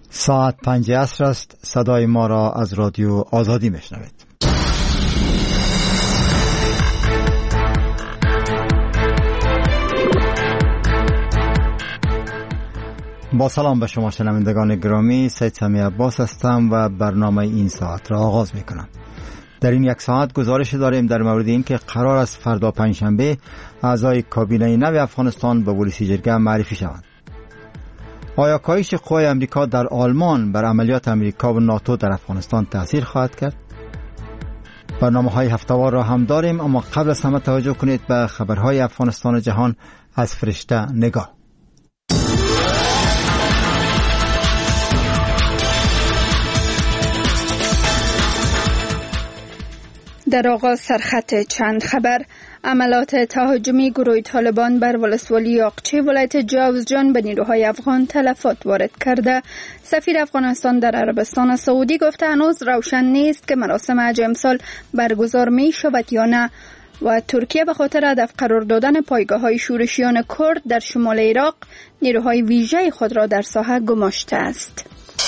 ساعت 5 عصر است. صدای ما را از رادیو آزادی میشنوید. با سلام به شما شنوندگان گرامی، سید سمی عباس هستم و برنامه این ساعت را آغاز میکنم. در این یک ساعت گزارش داریم در مورد این که قرار است فردا پنجشنبه اعضای کابینه نو افغانستان به ولسی جرگه معرفی شوند. آیا کاهش قوای امریکا در آلمان بر عملیات امریکا و ناتو در افغانستان تأثیر خواهد کرد؟ برنامه‌های هفته‌وار را هم داریم، اما قبل از همه توجه کنید به خبرهای افغانستان و جهان از فرشته نگاه. در آغاز سرخط چند خبر. عملات تهاجمی گروه طالبان بر ولسوالی یاقچی ولایت جوزجان به نیروهای افغان تلفات وارد کرده. سفیر افغانستان در عربستان سعودی گفته هنوز روشن نیست که مراسم حج امسال برگزار می شود یا نه. و ترکیه به خاطر هدف قرار دادن پایگاه‌های شورشیان کرد در شمال عراق نیروهای ویژه خود را در ساحه گماشته است.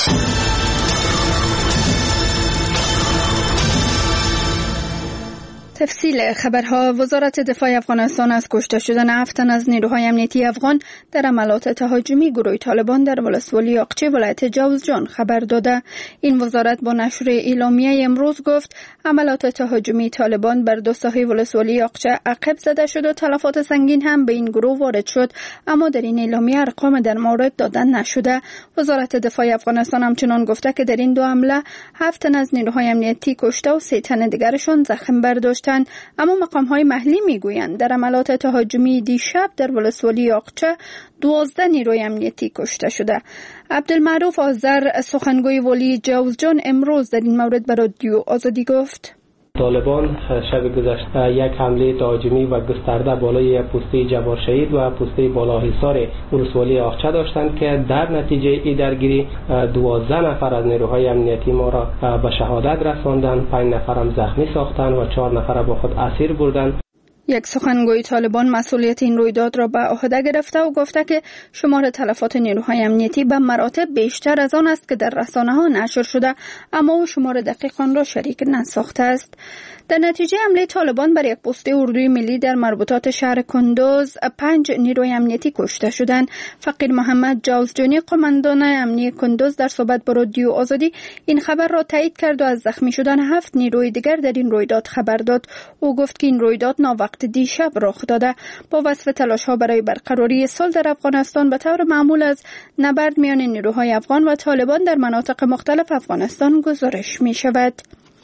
تفصیل خبرها. وزارت دفاع افغانستان از کشته شدن 7 تن از نیروهای امنیتی افغان در عملات تهاجمی گروه طالبان در ولسوالی یاقچی ولایت جوزجان خبر داده. این وزارت با نشر اعلامیه امروز گفت عملات تهاجمی طالبان بر دو ساحه ولسوالی یاقچی عقب زده شد و تلفات سنگین هم به این گروه وارد شد، اما در این اعلامیه ارقام در مورد دادن نشده. وزارت دفاع افغانستان همچنان گفته که در این دو حمله 7 تن از نیروهای امنیتی کشته و 3 تن دیگرشان زخم برداشت. اما مقام‌های محلی میگویند در عملات تهاجمی دیشب در ولسوالی یاقچه 12 نیروی امنیتی کشته شده. عبدالمعروف آذر سخنگوی ولی جوزجان امروز در این مورد به رادیو آزادی گفت طالبان شب گذشته یک حمله تهاجمی و گسترده بالای پسته جبار شهید و پسته بالاحصار ولسوالی یاقچه داشتند که در نتیجه این درگیری 12 نفر از نیروهای امنیتی ما را به شهادت رساندند، 5 نفر هم زخمی ساختند و 4 نفر با خود اسیر بردند. یک سخنگوی طالبان مسئولیت این رویداد را به عهده گرفته و گفته که شمار تلفات نیروهای امنیتی به مراتب بیشتر از آن است که در رسانه‌ها نشر شده، اما او شمار دقیق آن را شریک نساخته است. در نتیجه حمله طالبان بر یک پسته اردوی ملی در مربوطات شهر کندوز 5 نیروی امنیتی کشته شدند. فقیر محمد جوزجانی قماندان امنیتی کندوز در صحبت با رادیو آزادی این خبر را تایید کرد و از زخمی شدن 7 نیروی دیگر در این رویداد خبر داد. او گفت که این رویداد وقت دیشب رخ داده. با وصف تلاش‌ها برای برقراری صلح در افغانستان به طور معمول از نبرد میان نیروهای افغان و طالبان در مناطق مختلف افغانستان گزارش می شود.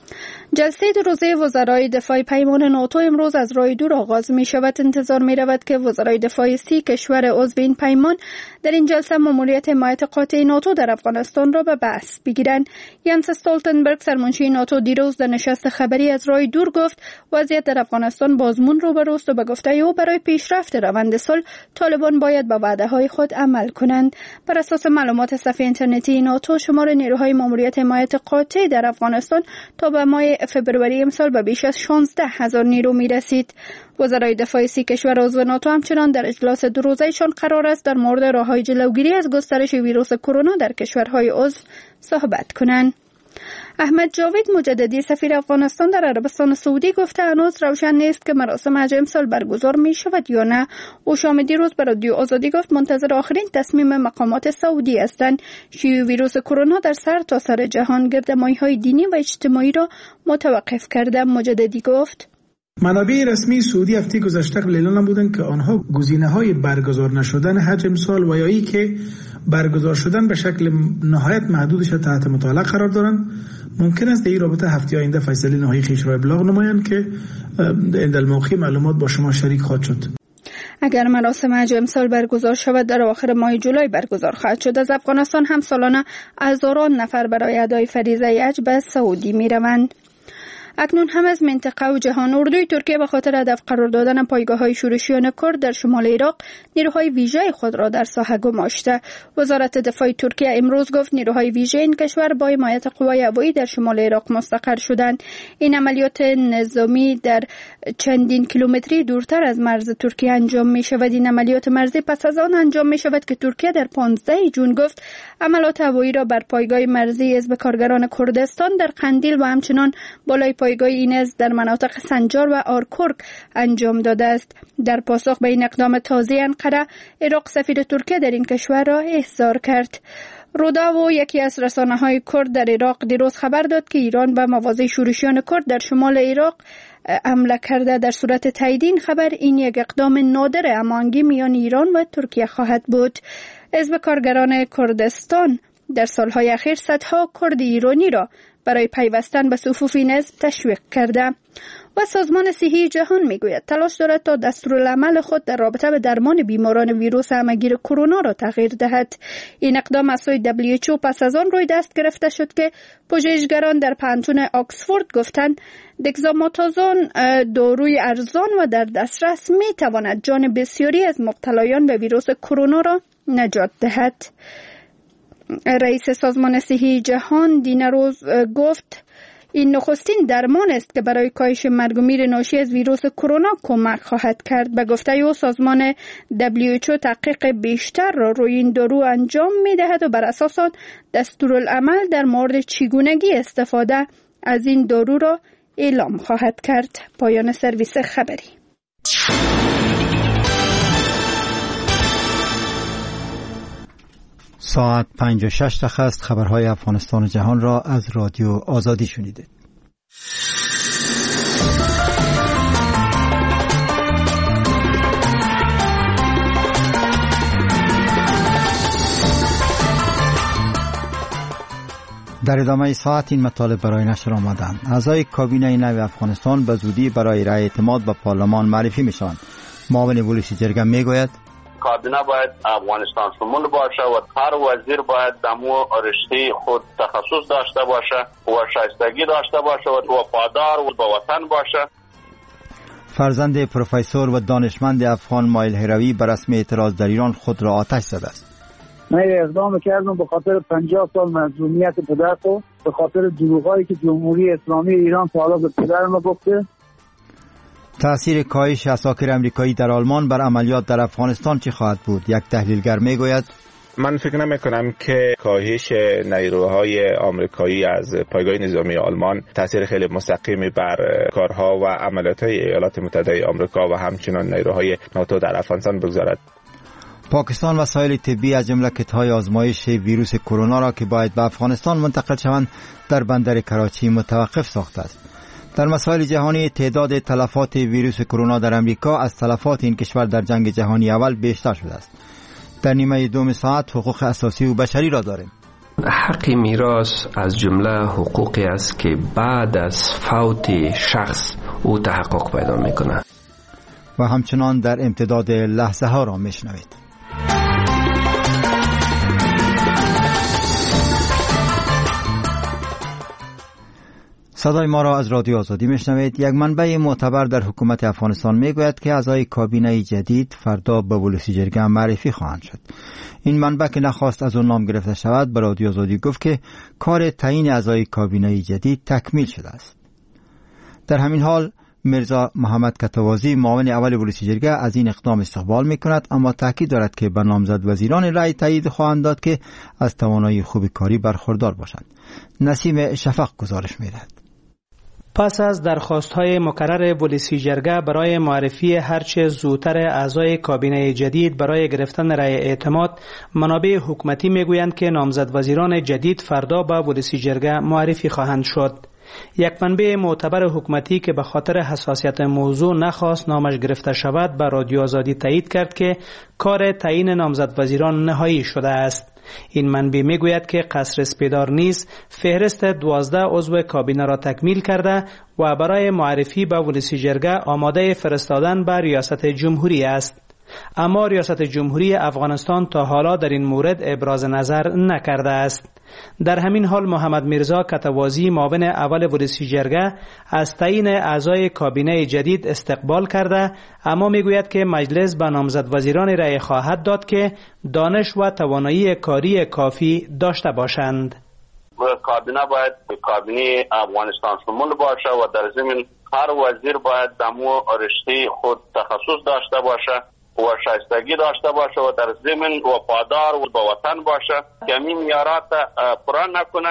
جلسه 2 روزه وزرای دفاع پیمان ناتو امروز از راه دور آغاز می شود. انتظار می رود که وزرای دفاع 30 کشور عضو این پیمان در این جلسه مأموریت حمایت قاطع ناتو در افغانستان را به بحث بگیرند. ینس استولتنبرگ سرمنشی ناتو دیروز در نشست خبری از راه دور گفت وضعیت در افغانستان بازمون روبروست و به گفته او برای پیشرفت روند صلح طالبان باید به وعده‌های خود عمل کنند. بر اساس معلومات صفحه اینترنتی ناتو شمار نیروهای مأموریت حمایت قاطع در افغانستان تا به ماه فبروری امسال به بیش از 16,000 نیرو می رسید. وزرای دفاع 30 کشور عضو ناتو همچنان در اجلاس 2 روزه‌شان قرار است در مورد راه‌های جلوگیری از گسترش ویروس کرونا در کشورهای عضو صحبت کنند. احمد جاوید مجددی سفیر افغانستان در عربستان سعودی گفته هنوز روشن نیست که مراسم حج امسال برگزار می شود یا نه. او شام دیروز به رادیو آزادی گفت منتظر آخرین تصمیم مقامات سعودی هستند. شیوع ویروس کرونا در سرتاسر جهان گردمایی‌های دینی و اجتماعی را متوقف کرده. مجددی گفت منابع رسمی سعودی هفته گذشته اعلام نمودند که آنها گزینه‌های برگزار نشدن حج امسال و یا ای که برگزار شدن به شکل نهایت محدودش تحت مطالعه قرار دارند. ممکن است در این رابطه هفته آینده فیصله نهایی خویش را ابلاغ نمایند که عند الموقع معلومات با شما شریک خواهد شد. اگر مراسم حج امسال برگزار شود در اواخر ماه جولای برگزار خواهد شد. از افغانستان هم سالانه هزاران نفر برای ادای فریضه حج به سعودی می‌روند. اکنون هم از منطقه و جهان اردوی ترکیه به خاطر هدف قرار دادن پایگاه‌های شورشیان کرد در شمال عراق نیروهای ویژه خود را در ساحه گماشته. وزارت دفاع ترکیه امروز گفت نیروهای ویژه این کشور با حمایت قوای هوایی در شمال عراق مستقر شدند. این عملیات نظامی در چندین کیلومتری دورتر از مرز ترکیه انجام می شود. این عملیات مرزی پس از آن انجام می شود که ترکیه در 15 جون گفت عملیات هوایی را بر پایگاه مرزی حزب کارگران کردستان در قندیل و همچنان بالای پایگاه اینز در مناطق سنجار و آرکورک انجام داده است. در پاسخ به این اقدام تازه انقره، عراق سفیر ترکیه در این کشور را احضار کرد. روداو یکی از رسانه‌های کرد در عراق دیروز خبر داد که ایران به مواضع شورشیان کرد در شمال عراق حمله کرده. در صورت تایید این خبر، این یک اقدام نادر هماهنگی میان ایران و ترکیه خواهد بود. حزب کارگران کردستان در سالهای اخیر صدها کرد ایرانی را برای پیوستن به صفوف این حزب تشویق کرده. و سازمان صحی جهان میگوید تلاش دارد تا دستورالعمل خود در رابطه به درمان بیماران ویروس همه‌گیر کرونا را تغییر دهد. این اقدام از سوی WHO پس از آن روی دست گرفته شد که پژوهشگران در پانتون آکسفورد گفتند دکزامتازون داروی ارزان و در دسترس می تواند جان بسیاری از مبتلایان به ویروس کرونا را نجات دهد. رئیس سازمان صحی جهان دینروز گفت این نخستین درمان است که برای کاهش مرگ و میر ناشی از ویروس کرونا کمک خواهد کرد. به گفته او سازمان WHO تحقیق بیشتر را روی این دارو انجام می دهد و بر اساس آن دستورالعمل در مورد چگونگی استفاده از این دارو را اعلام خواهد کرد. پایان سرویس خبری. ساعت 5:06 است. خبرهای افغانستان و جهان را از رادیو آزادی شنیدید. در ادامه ساعت این مطالب برای نشر آمدند. اعضای کابینه نو افغانستان به زودی برای رأی اعتماد به پارلمان معرفی میشوند. معاون ولسی جرگه میگوید کابینه باید افغانستان شمول باشه و هر وزیر باید دمو رشته خود تخصص داشته باشه و شایستگی داشته باشه و وفادار و به وطن باشه. فرزند پروفسور و دانشمند افغان مایل هروی بر رسم اعتراض در ایران خود را آتش زده است. من اقدام کردم به خاطر 50 سال مظلومیت پدر و به خاطر دروغایی که جمهوری اسلامی ایران تا حالا به پدرم گفته. تأثیر کاهش عساکر امریکایی در آلمان بر عملیات در افغانستان چه خواهد بود؟ یک تحلیلگر میگوید من فکر نمی کنم که کاهش نیروهای آمریکایی از پایگاه نظامی آلمان تأثیر خیلی مستقیمی بر کارها و عملیات‌های ایالات متحده آمریکا و همچنین نیروهای ناتو در افغانستان بگذارد. پاکستان وسایل طبی از جمله کیت‌های آزمایش ویروس کرونا را که باید به افغانستان منتقل شوند در بندر کراچی متوقف ساخته است. در مسائل جهانی تعداد تلفات ویروس کرونا در امریکا از تلفات این کشور در جنگ جهانی اول بیشتر شده است. در نیمه دوم ساعت حقوق اساسی و بشری را داریم. حق میراث از جمله حقوقی است که بعد از فوت شخص او تحقق پیدا میکنه. و همچنان در امتداد لحظه ها را میشنوید. صدای ما را از رادیو آزادی میشنوید. یک منبع معتبر در حکومت افغانستان میگوید که اعضای کابینه جدید فردا به ولسی جرگه معرفی خواهند شد. این منبع که نخواست از آن نام گرفته شود به رادیو آزادی گفت که کار تعیین اعضای کابینه جدید تکمیل شده است. در همین حال میرزا محمد کتوازی معاون اول ولسی جرگه از این اقدام استقبال میکند، اما تاکید دارد که به نامزد وزیران رأی تایید خواهند داد که از توانایی خوب کاری برخوردار باشند. نسیم شفق گزارش میدهد. پس از درخواست‌های مکرر ولسی جرگه برای معرفی هرچه زودتر اعضای کابینه جدید برای گرفتن رأی اعتماد، منابع حکومتی میگویند که نامزد وزیران جدید فردا به ولسی جرگه معرفی خواهند شد. یک منبع معتبر حکومتی که به خاطر حساسیت موضوع نخواست نامش گرفته شود به رادیو آزادی تایید کرد که کار تعیین نامزد وزیران نهایی شده است. این منبع میگوید که قصر اسپیدار نیز فهرست 12 عضو کابینه را تکمیل کرده و برای معرفی به ولسی جرگه آماده فرستادن به ریاست جمهوری است. اما ریاست جمهوری افغانستان تا حالا در این مورد ابراز نظر نکرده است. در همین حال محمد میرزا کتوازی معاون اول ولسی جرگه از تعیین اعضای کابینه جدید استقبال کرده، اما میگوید که مجلس به نامزد وزیران رأی خواهد داد که دانش و توانایی کاری کافی داشته باشند. کابینه باید کابینه افغانستان شمول باشه و در ضمن هر وزیر باید دمو رشته خود تخصص داشته باشه و شایستگی داشته باشه و در ضمن وفادار و به وطن باشه که این معیارات پورا نکنه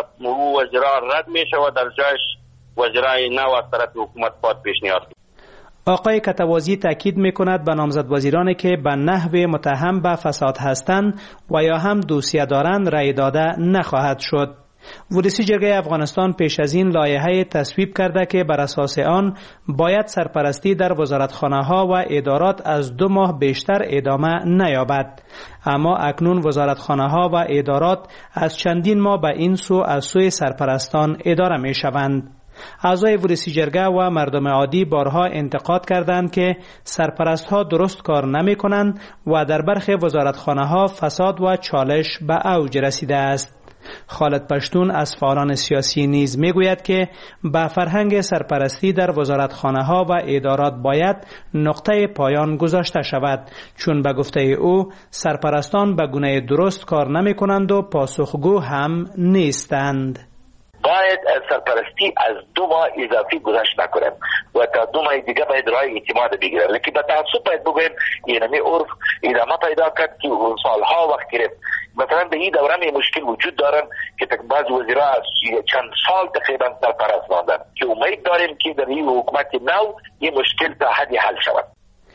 وزیرا رد میشه و در جایش وزیرای نو از طرف حکومت پاد پیشنهاد. آقای کتوازی تاکید میکند به نامزد وزیرانی که به نحو متهم به فساد هستند و یا هم دوسیه دارند رأی داده نخواهد شد. ولسی جرگه افغانستان پیش از این لایحه تصویب کرده که بر اساس آن باید سرپرستی در وزارتخانه‌ها و ادارات از 2 ماه بیشتر ادامه نیابد. اما اکنون وزارتخانه‌ها و ادارات از چندین ماه به این سو از سوی سرپرستان اداره می شوند. اعضای ولسی جرگه و مردم عادی بارها انتقاد کردند که سرپرستها درست کار نمی کنند و در برخی وزارتخانه‌ها فساد و چالش به اوج رسیده است. خالد پشتون از فعالان سیاسی نیز میگوید که به فرهنگ سرپرستی در وزارتخانه‌ها و ادارات باید نقطه پایان گذاشته شود، چون به گفته او سرپرستان به گونه درست کار نمی کنند و پاسخگو هم نیستند. باید سرپرستی از 2 ماه اضافی گذشت نکنیم و تا 2 ماه دیگه باید رای اعتماد بگیرن، لیکن به تعصب باید بگویم اینمی عرف ادامه پیدا کرد که سالها وقت گرفت. مثلا به این دوره می مشکل وجود دارن که بعض وزیرا از چند سال تقریبا سرپرست ماندن که امید داریم که در این حکومت نو این مشکل تا حدی حل شود.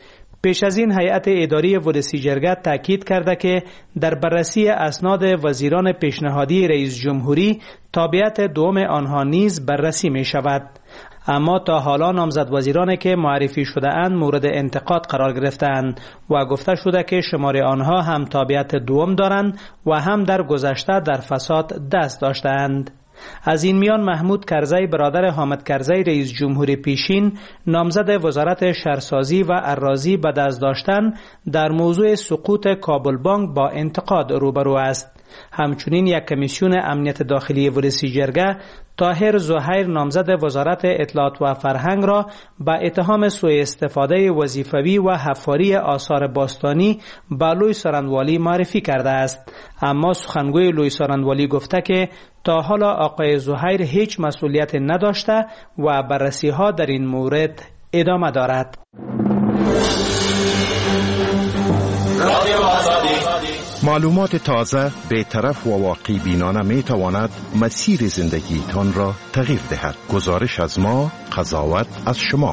پیش از این هیئت اداری ولسی جرگه تاکید کرده که در بررسی اسناد وزیران پیشنهادی رئیس جمهوری تابعیت دوم آنها نیز بررسی می شود. اما تا حالا نامزد وزیرانی که معرفی شده اند مورد انتقاد قرار گرفتند و گفته شده که شمار آنها هم تابعیت دوم دارند و هم در گذشته در فساد دست داشتند. از این میان محمود کرزی برادر حامد کرزی رئیس جمهوری پیشین نامزد وزارت شهرسازی و اراضی به دست داشتن در موضوع سقوط کابل بانک با انتقاد روبرو است. همچنین یک کمیسیون امنیت داخلی ولسی جرگه طاهر زهیر نامزد وزارت اطلاعات و فرهنگ را با اتهام سوء استفاده وظیفوی و حفاری آثار باستانی به لوی سارندوالی معرفی کرده است. اما سخنگوی لوی سارندوالی گفته که تا حالا آقای زهیر هیچ مسئولیت نداشته و بررسی ها در این مورد ادامه دارد. معلومات تازه، بی‌طرف و واقعی بینانه می تواند مسیر زندگیتان را تغییر دهد. گزارش از ما، قضاوت از شما.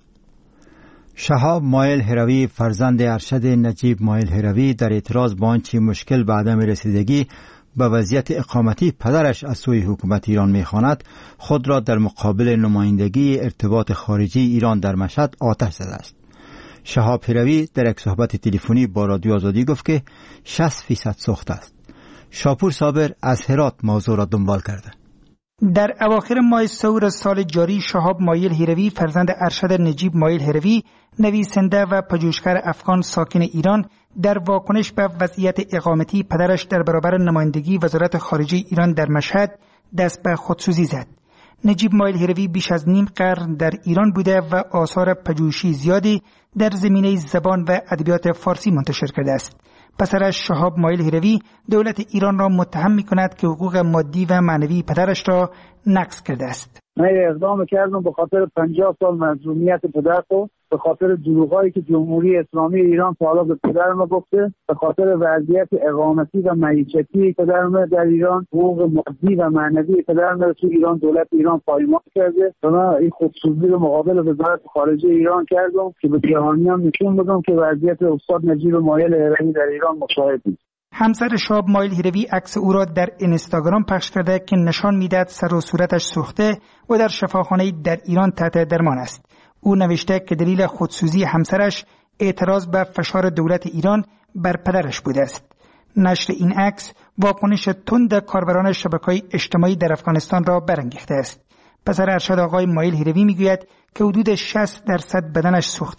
شهاب مایل هروی فرزند ارشد نجیب مایل هروی در اعتراض به آنچه مشکل به عدم رسیدگی به وضعیت اقامتی پدرش از سوی حکومت ایران می‌خواند، خود را در مقابل نمایندگی ارتباط خارجی ایران در مشهد آتش زده است. شهاب هروی در یک صحبت تلفنی با رادیو آزادی گفت که 60% سوخته است. شاپور صابر از هرات موضوع را دنبال کرده. در اواخر ماه سور سال جاری شهاب مایل هروی فرزند ارشد نجیب مایل هروی نویسنده و پژوهشگر افغان ساکن ایران در واکنش به وضعیت اقامتی پدرش در برابر نمایندگی وزارت خارجه ایران در مشهد دست به خودسوزی زد. نجیب مایل هروی بیش از نیم قرن در ایران بوده و آثار پژوهشی زیادی در زمینه زبان و ادبیات فارسی منتشر کرده است. پسرش شهاب مایل هروی دولت ایران را متهم می‌کند که حقوق مادی و معنوی پدرش را نقض کرده است. من اقدام کردم به خاطر 50 سال مظلومیت پدر و به خاطر دروغایی که جمهوری اسلامی ایران تا حالا به پدرم گفته، به خاطر وضعیت اقامتی و معیشتی پدرم در ایران، حقوق مادی و معنوی پدرم رو تو ایران دولت ایران پایمال کرده و من این خودسوزی رو مقابل وزارت خارجه ایران کردم که به جهانیان نشون بدم که وضعیت استاد نجیب مایل هروی در ایران مشاهد است. همسر شهاب مایل هروی عکس او را در اینستاگرام پخش کرده که نشان میدهد سر و صورتش سوخته و در شفاخانه در ایران تحت درمان است. او نوشته که دلیل خودسوزی همسرش اعتراض به فشار دولت ایران بر پدرش بوده است. نشر این عکس واکنش تند کاربران شبکه‌های اجتماعی در افغانستان را برانگیخته است. پسر ارشد آقای مایل هروی میگوید که حدود 60% بدنش سوخته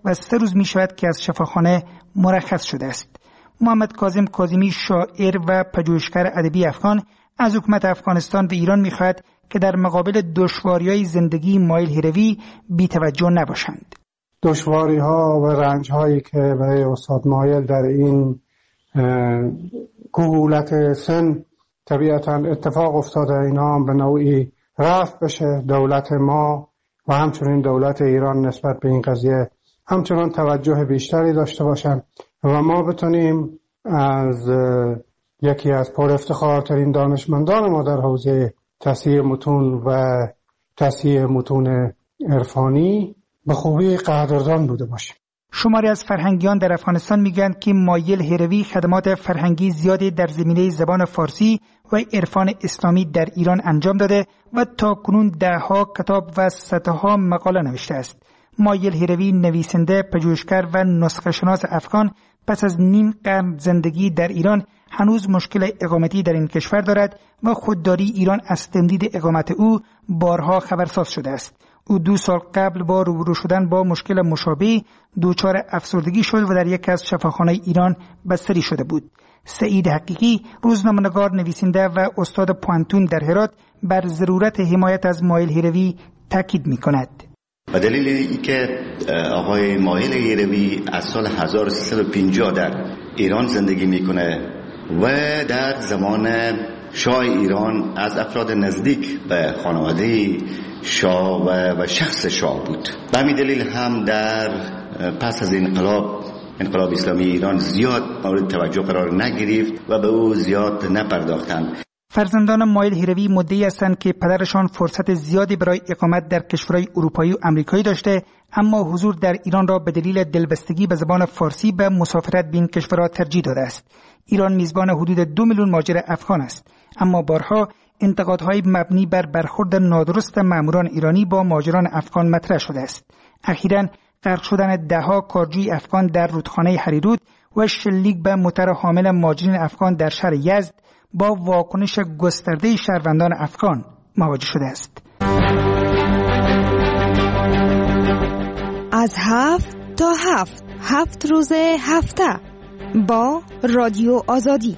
و 3 روز می شود که از شفاخانه مرخص شده است. محمد کاظم کاظمی، شاعر و پژوهشگر ادبی افغان، از حکومت افغانستان و ایران می خواهد که در مقابل دشواری‌های زندگی مایل هیروی بی‌توجه نباشند. دشواری‌ها و رنج‌هایی که برای استاد مایل در این کهولت سن طبیعتاً اتفاق افتاده، اینا هم به نوعی رفع بشه. دولت ما و همچنین دولت ایران نسبت به این قضیه همچنان توجه بیشتری داشته باشن و ما بتونیم از یکی از پر افتخارترین دانشمندان ما در حوزه تصحیح متون و تصحیح متون عرفانی به خوبی قدردان بوده باشیم. شماری از فرهنگیان در افغانستان میگن که مایل هیروی خدمات فرهنگی زیادی در زمینه زبان فارسی و عرفان اسلامی در ایران انجام داده و تا کنون 10 کتاب و صدها مقاله نوشته است. مایل هیروی نویسنده، پژوهشگر و نسخه شناس افغان پس از نیم قرن زندگی در ایران هنوز مشکل اقامتی در این کشور دارد و خودداری ایران از تمدید اقامت او بارها خبرساز شده است. او 2 سال قبل با روبرو شدن با مشکل مشابه دچار افسردگی شد و در یکی از شفاخانه ایران بستری شده بود. سعید حقیقی، روزنامه‌نگار، نویسنده و استاد پوانتون در هرات، بر ضرورت حمایت از مایل هیروی تاکید می‌کند. به دلیل اینکه آقای مایل هیروی از سال 1350 در ایران زندگی میکنه و در زمان شاه ایران از افراد نزدیک به خانواده شاه و شخص شاه بود. به همین دلیل هم در پس از انقلاب اسلامی ایران زیاد مورد توجه قرار نگرفت و به او زیاد نپرداختند. فرزندان مایل هیروی مدعی هستند که پدرشان فرصت زیادی برای اقامت در کشورهای اروپایی و آمریکایی داشته، اما حضور در ایران را به دلیل دلبستگی به زبان فارسی به مسافرت به این کشورها ترجیح داده است. ایران میزبان حدود 2 میلیون مهاجر افغان است، اما بارها انتقادهای مبنی بر برخورد نادرست ماموران ایرانی با مهاجران افغان مطرح شده است. اخیراً غرق شدن 10 کارجوی افغان در رودخانه هریرود و شلیک به موتر حامل مهاجرین افغان در شهر یزد با واکنش گسترده شهروندان افغان مواجه شده است. از 7 تا 7 روز هفته با رادیو آزادی.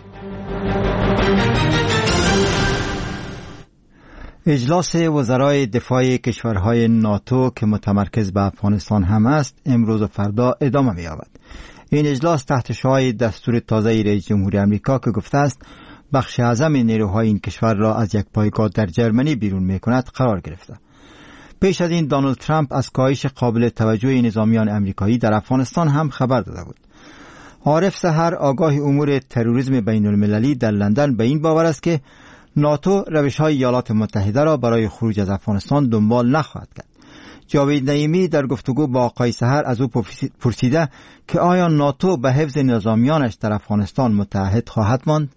اجلاس وزرای دفاع کشورهای ناتو که متمرکز به افغانستان هم است امروز و فردا ادامه می‌یابد. این اجلاس تحت شعاع دستور تازه رئیس جمهور آمریکا که گفته است بخش اعظم نیروهای این کشور را از یک پایگاه در جرمنی بیرون می‌کند قرار گرفته. پیش از این دونالد ترامپ از کاهش قابل توجه نظامیان آمریکایی در افغانستان هم خبر داده بود. عارف سحر، آگاه امور تروریسم بین المللی در لندن، به این باور است که ناتو روش‌های ایالات متحده را برای خروج از افغانستان دنبال نخواهد کرد. جاوید نعیمی در گفتگو با آقای سحر از او پرسیده که آیا ناتو به حفظ نظامیانش در افغانستان متحد خواهد ماند؟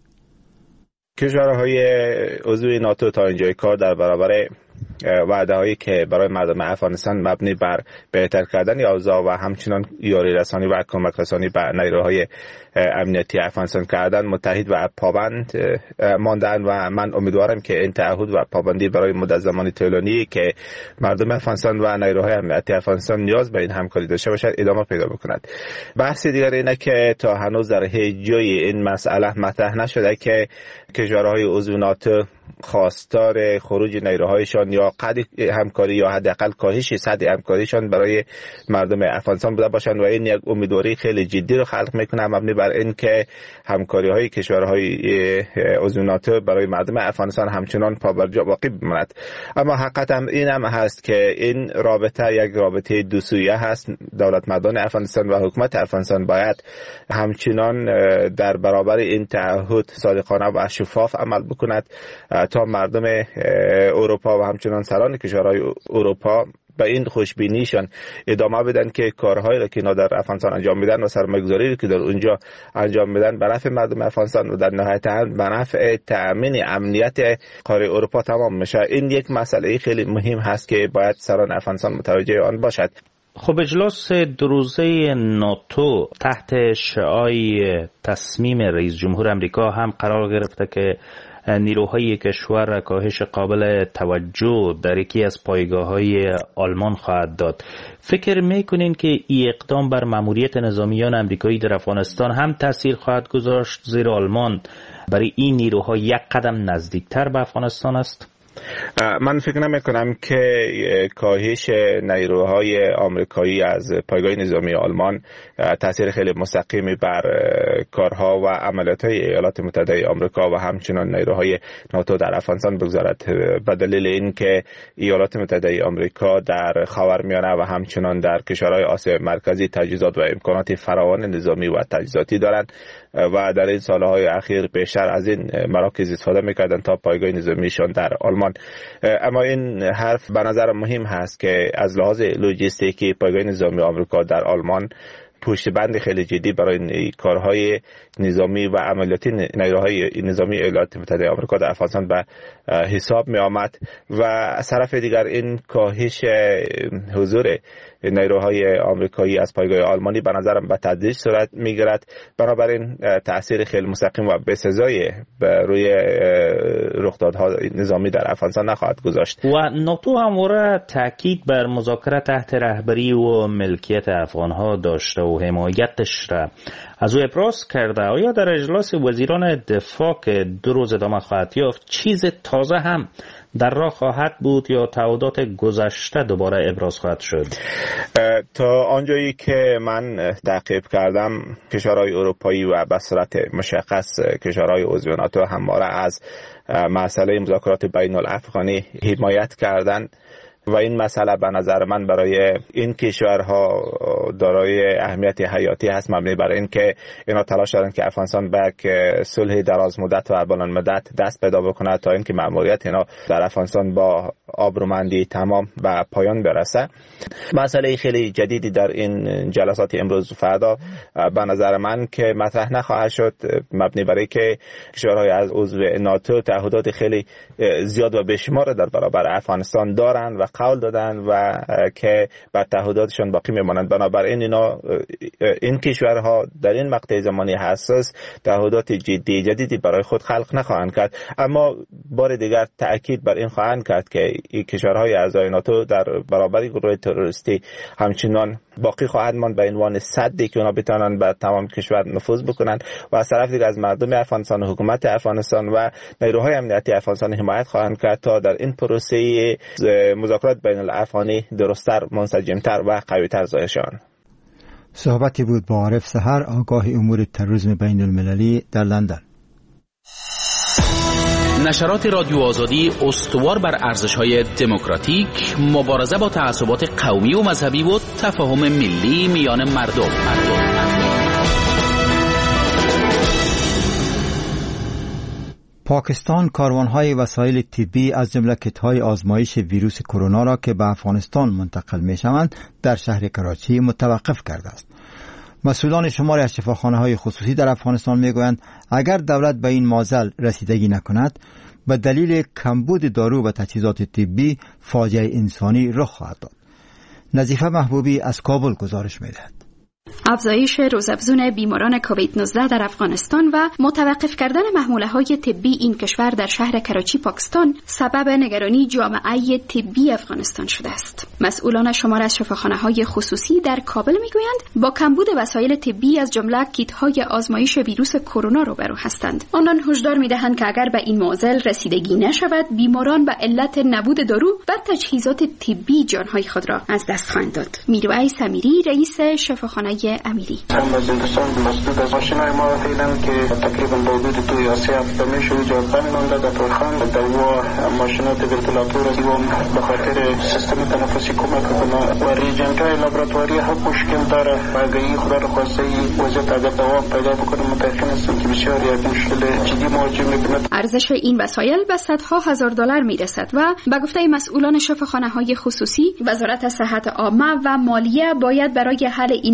کشورهای عضو ناتو تا اینجای کار در برابر وعده هایی که برای مردم افغانستان مبنی بر بهتر کردن اوضاع و همچنان یاری رسانی و کمک رسانی به نیروهای امنیتی افغانستان کردن متحد و پابند ماندن و من امیدوارم که این تعهد و پابندی برای مدت زمانی طولانی که مردم افغانستان و نیروهای امنیتی افغانستان نیاز به این همکاری داشته باشد ادامه پیدا بکند. بحث دیگر اینه که تا هنوز در هیچ جای این مسئله مطرح نشده که کشورهای عضو ناتو خواستار خروج نیروهایشان یا قدر همکاری یا حداقل کاهش سطح همکاریشان برای مردم افغانستان بوده باشند و این یک امیدواری خیلی جدی رو خلق میکنه مبنی بر این که همکاری های کشورهای عضو ناتو برای مردم افغانستان همچنان پابرجا باقی بماند. اما حقیقت هم این هم هست که این رابطه یک رابطه دو سویه هست. دولت مردان افغانستان و حکومت افغانستان باید همچنان در برابر این تعهد صادقانه و شفاف عمل بکند تا مردم اروپا و همچنان سران کشورهای اروپا به این خوشبینیشان ادامه بدن که کارهایی را که اینا در افغانستان انجام میدن و سرمایه‌گذاری که در اونجا انجام میدن به نفع مردم افغانستان و در نهایت هم به نفع تأمین امنیت قاره اروپا تمام میشه. این یک مسئله خیلی مهم هست که باید سران افغانستان متوجه آن باشد. خب اجلاس دو روزه ناتو تحت شعاع تصمیم رئیس جمهور امریکا هم قرار گرفته که نیروهای کشور کاهش قابل توجه در یکی از پایگاه‌های آلمان خواهد داد. فکر می‌کنین که این اقدام بر مأموریت نظامیان امریکایی در افغانستان هم تأثیر خواهد گذاشت، زیرا آلمان برای این نیروها یک قدم نزدیکتر به افغانستان است؟ من فکر نمی کنم که کاهش نیروهای آمریکایی از پایگاه نظامی آلمان تاثیر خیلی مستقیمی بر کارها و عملیات‌های ایالات متحده آمریکا و همچنان نیروهای ناتو در افغانستان بگذارد، به دلیل اینکه ایالات متحده آمریکا در خاورمیانه و همچنان در کشورهای آسیا مرکزی تجهیزات و امکانات فراوان نظامی و تجهیزاتی دارند و در این سالهای اخیر بیشتر از این مراکز استفاده می‌کردند تا پایگاه نظامیشان در آلمان. اما این حرف به نظر مهم هست که از لحاظ لوجستیکی پایگاه نظامی آمریکا در آلمان پشت بند خیلی جدی برای کارهای نظامی و عملیاتی نیروهای نظامی ایالات متحده آمریکا در افغانستان به حساب می آمد و از طرف دیگر این کاهش حضور نیروهای آمریکایی از پایگاه آلمانی به نظرم به تدریج صورت میگیرد، بنابراین تاثیر خیلی مستقیم و بسزای روی رخدادها نظامی در افغانستان نخواهد گذاشت. و ناتو همواره تاکید بر مذاکره تحت رهبری و ملکیت افغانها داشته و حمایتش را از او ابراز کرده. آیا در اجلاس وزیران دفاع که 2 روز ادامه خواهد یافت چیز تازه هم در راه خواهد بود یا تعهدات گذشته دوباره ابراز خواهد شد؟ تا آنجایی که من تعقیب کردم کشورهای اروپایی و به صورت مشخص کشورهای عضو ناتو همواره از مسئله مذاکرات بین الافغانی حمایت کردند و این مسئله به نظر من برای این کشورها دارای اهمیت حیاتی هست، مبنی بر اینکه اینا تلاش دارن که افغانستان به صلح دراز مدت و بلند مدت دست پیدا بکنه تا اینکه مأموریت اینا در افغانستان با آبرومندی تمام به پایان برسه. مسئله خیلی جدیدی در این جلسات امروز و فردا به نظر من که مطرح نخواهد شد، مبنی بر اینکه کشورهای از عضو ناتو تعهدات خیلی زیاد و بیشمار در برابر افغانستان دارن و قول دادن و که بر تعهداتشان باقی میمانند. بنابراین این کشورها در این مقطع زمانی حساس تعهدات جدیدی برای خود خلق نخواهند کرد، اما بار دیگر تأکید بر این خواهند کرد که این کشورهای اعضای ناتو در برابر گروه تروریستی همچنان باقی خواهند ماند به عنوان سدی که اونا بتونن به تمام کشور نفوذ بکنن و از طرف دیگر از مردم افغانستان، حکومت افغانستان و نیروهای امنیتی افغانستان حمایت خواهند کرد تا در این پروسه مذاکرات بین الافغانی درست‌تر، منسجم‌تر و قوی‌تر ظاهر شوند. صحبتی بود با عارف سحر، آگاه امور تروریسم بین المللی در لندن. نشرات رادیو آزادی استوار بر ارزش‌های دموکراتیک، مبارزه با تعصبات قومی و مذهبی و تفاهم ملی میان مردم. پاکستان کاروان‌های وسایل طبی از جمله کیت‌های آزمایش ویروس کرونا را که به افغانستان منتقل می‌شوند در شهر کراچی متوقف کرده است. مسئولان شماری از شفاخانه‌های خصوصی در افغانستان می‌گویند اگر دولت به این معضل رسیدگی نکند به دلیل کمبود دارو و تجهیزات طبی فاجعه انسانی رخ خواهد داد. نظیفه محبوبی از کابل گزارش می‌دهد. افزایش روزافزون بیماران کووید 19 در افغانستان و متوقف کردن محموله‌های طبی این کشور در شهر کراچی پاکستان سبب نگرانی جامعه طبی افغانستان شده است. مسئولان شمار از شفاخانه‌های خصوصی در کابل میگویند با کمبود وسایل طبی از جمله کیت‌های آزمایش ویروس کرونا روبرو هستند. آنان هشدار می‌دهند که اگر به این معضل رسیدگی نشود بیماران به علت نبود دارو و تجهیزات طبی جان‌های خود را از دست خواهند داد. میرویس امیری رئیس شفاخانه امیری از هندوستان مسدود از ماشین‌های ما فعلا که تقریبا با حدود 2 یا 3 هفته میشه جواب مانده در پرخان دوا ماشینات ونتیلاتور و به خاطر سیستم تنفسی کمک کنه و ریجنت‌های لابراتواری هم مشکل داره. اگه خدا رو خواسته وضعیت اگر دوام پیدا بکنه متأکد هستم که بسیار یک مشکل جدی مواجه می‌کنه. ارزش این وسایل به صدها هزار دلار میرسد و به گفته مسئولان شفاخانه‌های خصوصی وزارت صحت عامه و مالیه باید برای حل این معضل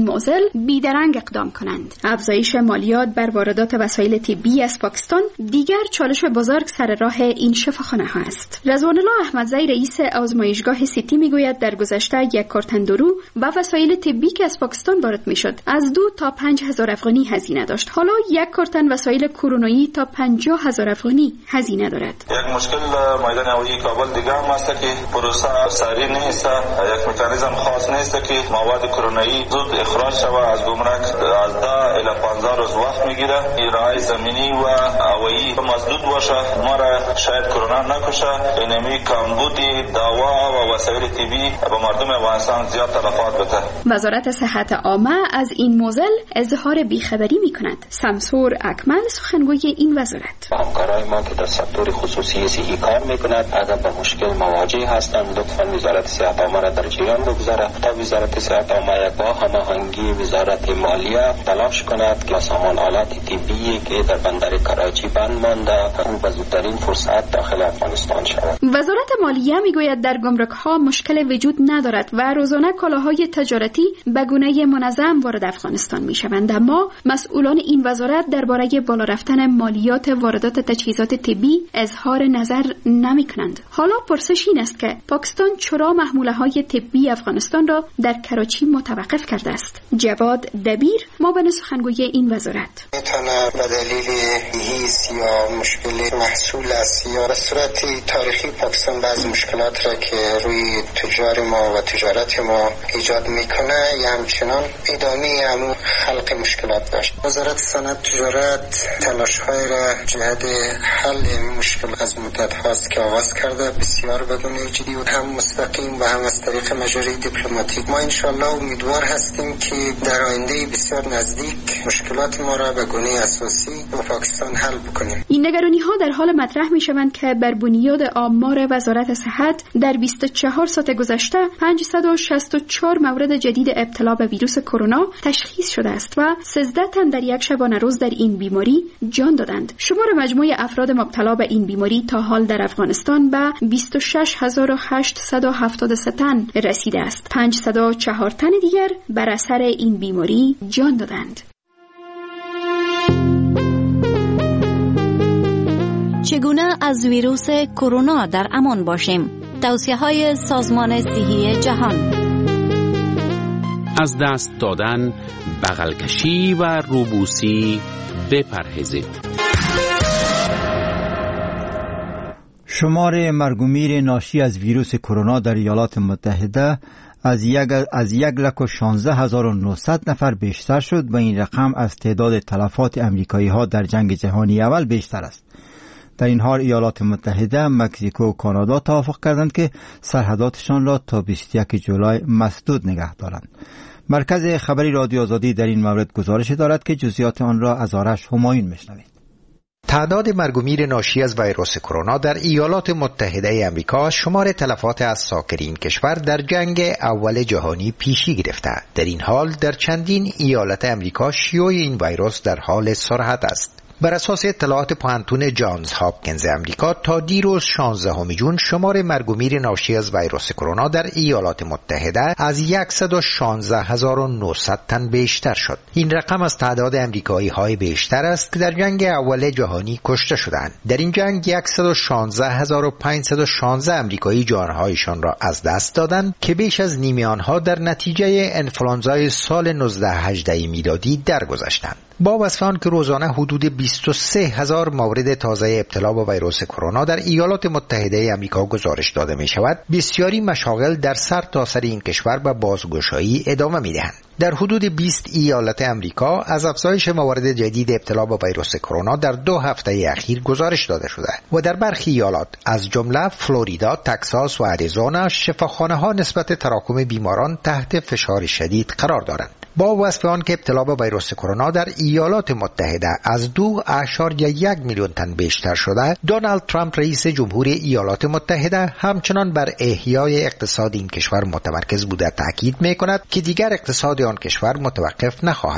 بیدرنگ اقدام کنند. افزایش مالیات بر واردات وسایل طبی از پاکستان دیگر چالش بزرگ سر راه این شفاخانه ها است. رضوان الله احمدزی رئیس آزمایشگاه سیتی میگوید در گذشته یک کارتن دارو و وسایل طبی که از پاکستان وارد میشد از 2 تا 5,000 افغانی هزینه داشت. حالا یک کارتن وسایل کرونایی تا 50,000 افغانی هزینه دارد. یک مشکل میدان هوایی کابل دیگه هم است که پروسه سریع نیست، یک مکانیزم خاص نیست که مواد کرونایی زود اخراج شود از گمرک. از 10 الی 15 روز وقت میگیره. راه زمینی و هوایی مسدود باشه، ما را شاید کرونا نکشه. اینمی کمبود دوا و وسایل طبی به مردم افغانستان زیاد تلفات بده. وزارت صحت عامه از این موضوع اظهار بیخبری میکند. سمسور اکمل سخنگوی این وزارت: همکارای ما که در سکتور خصوصی صحی کار میکنند اگر به مشکل مواجه هستند لطفا وزارت صحت عامه را در جریان بگذارد تا وزارت صحت عامه با هماهنگی وزارت مالیه تلاش کند که سامان آلات طبی که در بندر کراچی بند مانده او به زودترین فرصت داخل افغانستان شود. وزارت مالیه میگوید در گمرک ها مشکل وجود ندارد و روزانه کالاهای تجارتی به گونه منظم وارد افغانستان میشوند، اما مسئولان این وزارت درباره بالا رفتن مالیات واردات تجهیزات طبی اظهار نظر نمیکنند. حالا پرسش این است که پاکستان چرا محموله‌های طبی افغانستان را در کراچی متوقف کرده است؟ جواد دبیر معاون سخنگوی این وزارت: میتونه به دلیل هیس یا مشکل محصول است یا به صورت تاریخی پاکستان بعض مشکلات را که روی تجار ما و تجارت ما ایجاد میکنه یا همچنان ادامه همون خلق مشکلات داشت. وزارت صنعت تجارت تلاش‌های را جهت حل این مشکل از مدت هاست که آغاز کرده، بسیار بدون جدی و هم مستقیم و هم از طریق مجاری دیپلماتیک. ما انشالله امیدوار هستیم که در آینده بسیار نزدیک مشکلات ما را به گونه اساسی با پاکستان حل بکنیم. این نگرانی ها در حال مطرح می شوند که بر بنیاد آمار وزارت صحت در 24 ساعت گذشته 564 مورد جدید ابتلا به ویروس کرونا تشخیص شده است و 13 تن در یک شبانه روز در این بیماری جان دادند. شمار مجموع افراد مبتلا به این بیماری تا حال در افغانستان به 26873 تن رسیده است. 504 تن دیگر بر اثر این بیماری جان دادند. چگونه از ویروس کرونا در امان باشیم؟ توصیه‌های سازمان صحی جهان: از دست دادن، بغل کشی و روبوسی بپرهیزید. شمار مرگ و میر ناشی از ویروس کرونا در ایالات متحده از 1,16,900 نفر بیشتر شد و این رقم از تعداد تلفات امریکایی ها در جنگ جهانی اول بیشتر است. در این حال ایالات متحده، مکزیکو و کانادا توافق کردند که سرحداتشان را تا 21 جولای مسدود نگه دارند. مرکز خبری رادیو آزادی در این مورد گزارش دارد که جزئیات آن را از آرش همایون میشنوید. تعداد مرگ و میر ناشی از ویروس کرونا در ایالات متحده آمریکا شمار تلفات از ساکنین کشور در جنگ اول جهانی پیشی گرفته. در این حال در چندین ایالت آمریکا شیوع این ویروس در حال سرعت است. بر اساس اطلاعات پوهنتون جانز هاپکینز امریکا تا دیروز 16 جون شمار مرگ و میر ناشی از ویروس کرونا در ایالات متحده از 116,900 تن بیشتر شد. این رقم از تعداد امریکایی های بیشتر است که در جنگ اول جهانی کشته شدند. در این جنگ 116,516 امریکایی جانهایشان را از دست دادند که بیش از نیمی آنها در نتیجه انفلانزای سال 1918 میلادی درگذشتند. با وصف آن که روزانه حدود 23,000 مورد تازه ابتلا به ویروس کرونا در ایالات متحده آمریکا گزارش داده می شود، بسیاری مشاغل در سرتاسر این کشور به بازگشایی ادامه می دهند. در حدود 20 ایالت امریکا از افزایش موارد جدید ابتلا به ویروس کرونا در 2 هفته اخیر گزارش داده شده و در برخی ایالات از جمله فلوریدا، تگزاس و اریزونا شفاخانه ها نسبت تراکم بیماران تحت فشار شدید قرار دارند. با وصف آن که ابتلا به ویروس کرونا در ایالات متحده از 2.1 میلیون تن بیشتر شده، دونالد ترامپ رئیس جمهور ایالات متحده همچنان بر احیای اقتصاد این کشور متمرکز بوده تاکید می‌کند که دیگر اقتصاد آن کشور متوقف نخواهد شد.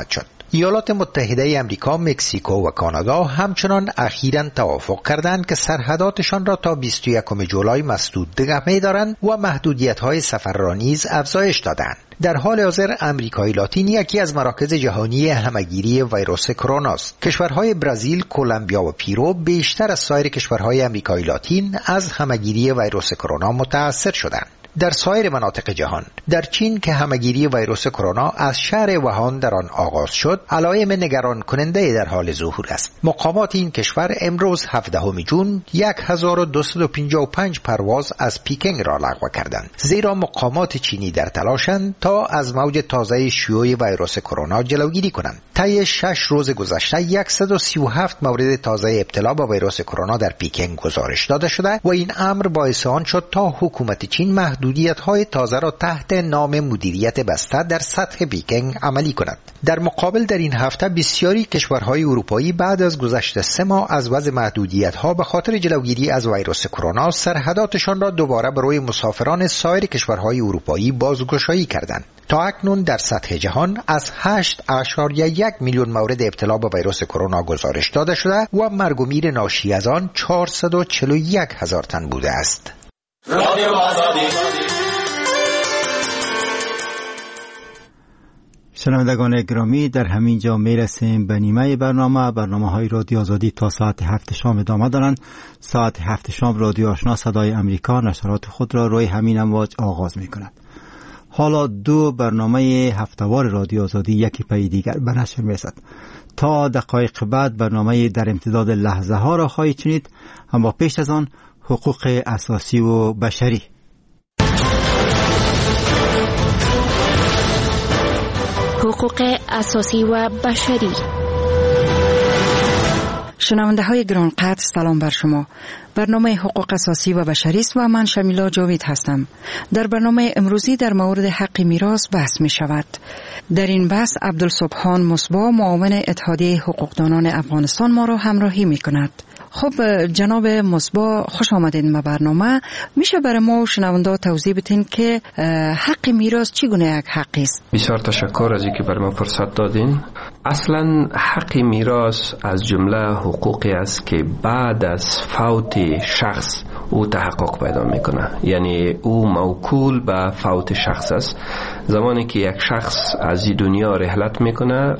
ایالات متحده آمریکا، مکزیکو و کانادا همچنان اخیراً توافق کردند که سرحداتشان را تا 21 جولای مسدود نگه می‌دارند و محدودیت‌های سفر را نیز افزایش دادند. در حال حاضر امریکای لاتین یکی از مراکز جهانی همهگیری ویروس کرونا است. کشورهای برزیل، کلمبیا و پیرو بیشتر از سایر کشورهای امریکای لاتین از همهگیری ویروس کرونا متأثر شدند. در سایر مناطق جهان، در چین که همهگیری ویروس کرونا از شهر ووهان در آن آغاز شد، علائم نگران کننده در حال ظهور است. مقامات این کشور امروز 17 جون 1255 پرواز از پیکنگ را لغو کردند، زیرا مقامات چینی در تلاشند تا از موج تازه شیوع ویروس کرونا جلوگیری کنند. طی 6 روز گذشته 137 مورد تازه ابتلا با ویروس کرونا در پیکنگ گزارش داده شده و این امر باعث آن شد تا حکومت چین محدودیت‌های تازه را تحت نام مدیریت بسته در سطح پیکنگ عملی کند. در مقابل در این هفته بسیاری کشورهای اروپایی بعد از گذشت 3 ماه از وضع محدودیت‌ها به خاطر جلوگیری از ویروس کرونا سرحداتشان را دوباره برای مسافران سایر کشورهای اروپایی بازگشایی کردند. تا اکنون در سطح جهان از 8.1 میلیون مورد ابتلا به ویروس کرونا گزارش داده شده و مرگ و میر ناشی از آن 441 هزار تن بوده است. شنوندگان گرامی، در همین جا میرسیم به نیمه برنامه های رادیو آزادی تا ساعت 7 شام ادامه دارند. ساعت 7 شام رادیو آشنا صدای امریکا نشرات خود را روی همین امواج آغاز می کند. حالا 2 برنامه هفتهوار رادیو آزادی یکی پی دیگر به نشر می رسد. تا دقایق بعد برنامه در امتداد لحظه ها را خواهید شنید، اما پیش از آن حقوق اساسی و بشری. حقوق اساسی و بشری. شنونده های گرانقدر، سلام بر شما. برنامه حقوق اساسی و بشری است و من شمیلا جاوید هستم. در برنامه امروزی در مورد حق میراث بحث می شود. در این بحث عبدالسبحان مصباح، معاون اتحادیه حقوقدانان افغانستان، ما را همراهی می کند. خب جناب مصباح، خوش آمدید به برنامه. میشه برای ما و شنونده توضیح بدین که حق میراث چگونه یک حقی است؟ بسیار تشکر از اینکه برای ما فرصت دادین. اصلا حق میراث از جمله حقوقی است که بعد از فوت شخص او تحقق پیدا میکنه، یعنی او موکول به فوت شخص است. زمانی که یک شخص از این دنیا رحلت میکنه،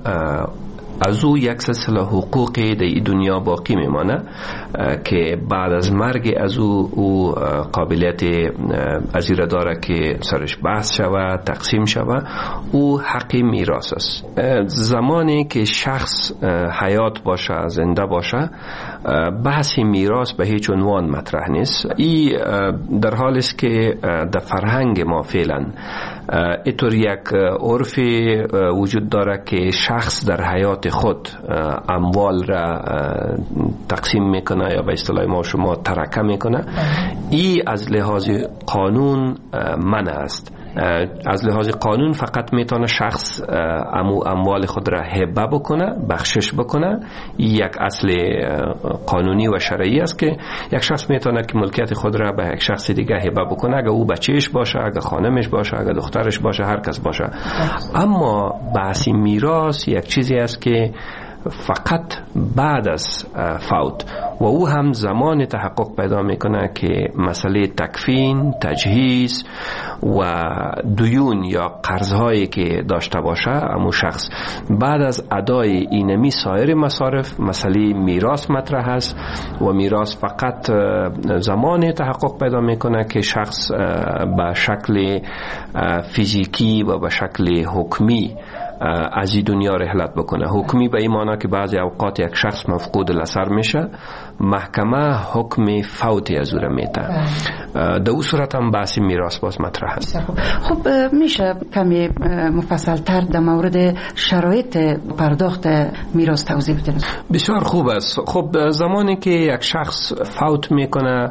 از او یک سلسله حقوقی در این دنیا باقی میمانه که بعد از مرگ از او قابلیت از این داره که سرش بحث شود، تقسیم شود. او حق میراث است. زمانی که شخص حیات باشه، زنده باشه، بحث میراث به هیچ عنوان مطرح نیست. این در حالی است که در فرهنگ ما فعلا اینطور یک عرف وجود داره که شخص در حیات خود اموال را تقسیم میکنه یا به اصطلاح ما شما ترکه میکنه. این از لحاظ قانون منع است. از لحاظ قانون فقط میتونه شخص اموال خود را هبه بکنه، بخشش بکنه. یک اصل قانونی و شرعی است که یک شخص میتونه که ملکیت خود را به یک شخص دیگه هبه بکنه، اگه او بچهش باشه، اگه خانمش باشه، اگه دخترش باشه، هر کس باشه. اما بحث میراث یک چیزی است که فقط بعد از فوت و او هم زمان تحقق پیدا میکنه که مسئله تکفین، تجهیز و دیون یا قرضهایی که داشته باشه امو شخص بعد از ادای اینمی سایر مصارف مسئله میراث مطرح است و میراث فقط زمان تحقق پیدا میکنه که شخص به شکل فیزیکی و به شکل حکمی از این دنیا رحلت بکنه. حکمی به این معنی که بعضی اوقات یک شخص مفقود الاثر میشه، محکمه حکم فوتی از او را میده. در اون صورت هم بحث میراث باز مطرح است. خب میشه کمی مفصل تر در مورد شرایط پرداخت میراث توضیح بدید؟ بسیار خوب است. خب زمانی که یک شخص فوت میکنه،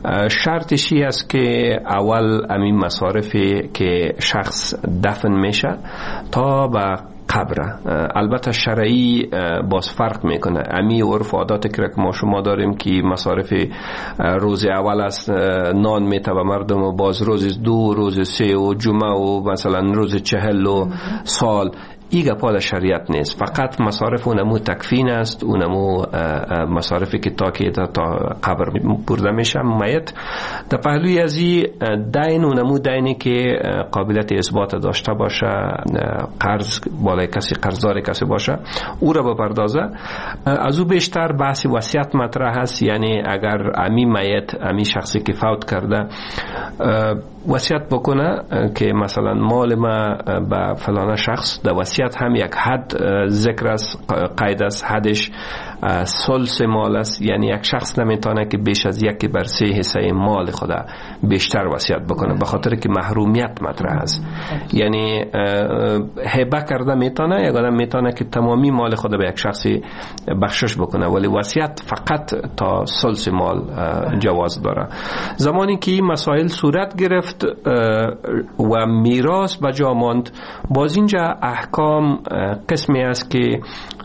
شرطشی است که اول همین مصارفی که شخص دفن میشه تا به قبر، البته شرعی باز فرق میکنه. امی عرف عادات که ما شما داریم که مصارف روز اول است نان میته به مردم و باز روز 2، روز 3 و جمعه و مثلا روز 40 و سال، ایگه پال شریعت نیست. فقط مصارف اونمو تکفین است، اونمو مصارفی که تا قبر برده میشه میت. در پهلوی ازی دین اونمو دینی که قابلیت اثبات داشته باشه، قرض بالای کسی، قرضدار کسی باشه، او را بپردازه. از او بیشتر بحث وصیت مطرح هست. یعنی اگر امی میت، امی شخصی که فوت کرده وصیت بکنه که مثلا مال ما به فلان شخص، در وصیت هم یک حد ذکر است، قید است، حدش ثلث مال است. یعنی یک شخص نمیتونه که بیش از 1/3 حصه مال خود بیشتر وصیت بکنه، به خاطر که محرومیت مطرح است. یعنی هبه کرده میتونه، یک آدم میتونه که تمامی مال خود به یک شخصی بخشش بکنه، ولی وصیت فقط تا ثلث مال جواز داره. زمانی که این مسائل صورت گرفت و میراث به جا ماند، باز اینجا احکام قسمی است که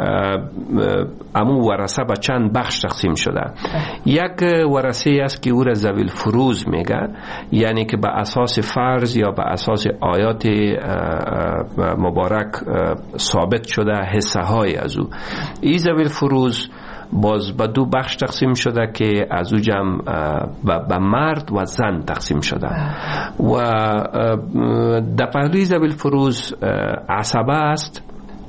امو ورثه به چند بخش تقسیم شده. یک ورثه است که او را ذوی الفروض میگه، یعنی که به اساس فرض یا به اساس آیات مبارک ثابت شده حصه های از او. این ذوی الفروض باز به دو بخش تقسیم شده که از او جمع به مرد و زن تقسیم شده. و در پهلوی ذوی الفروض عصبه است.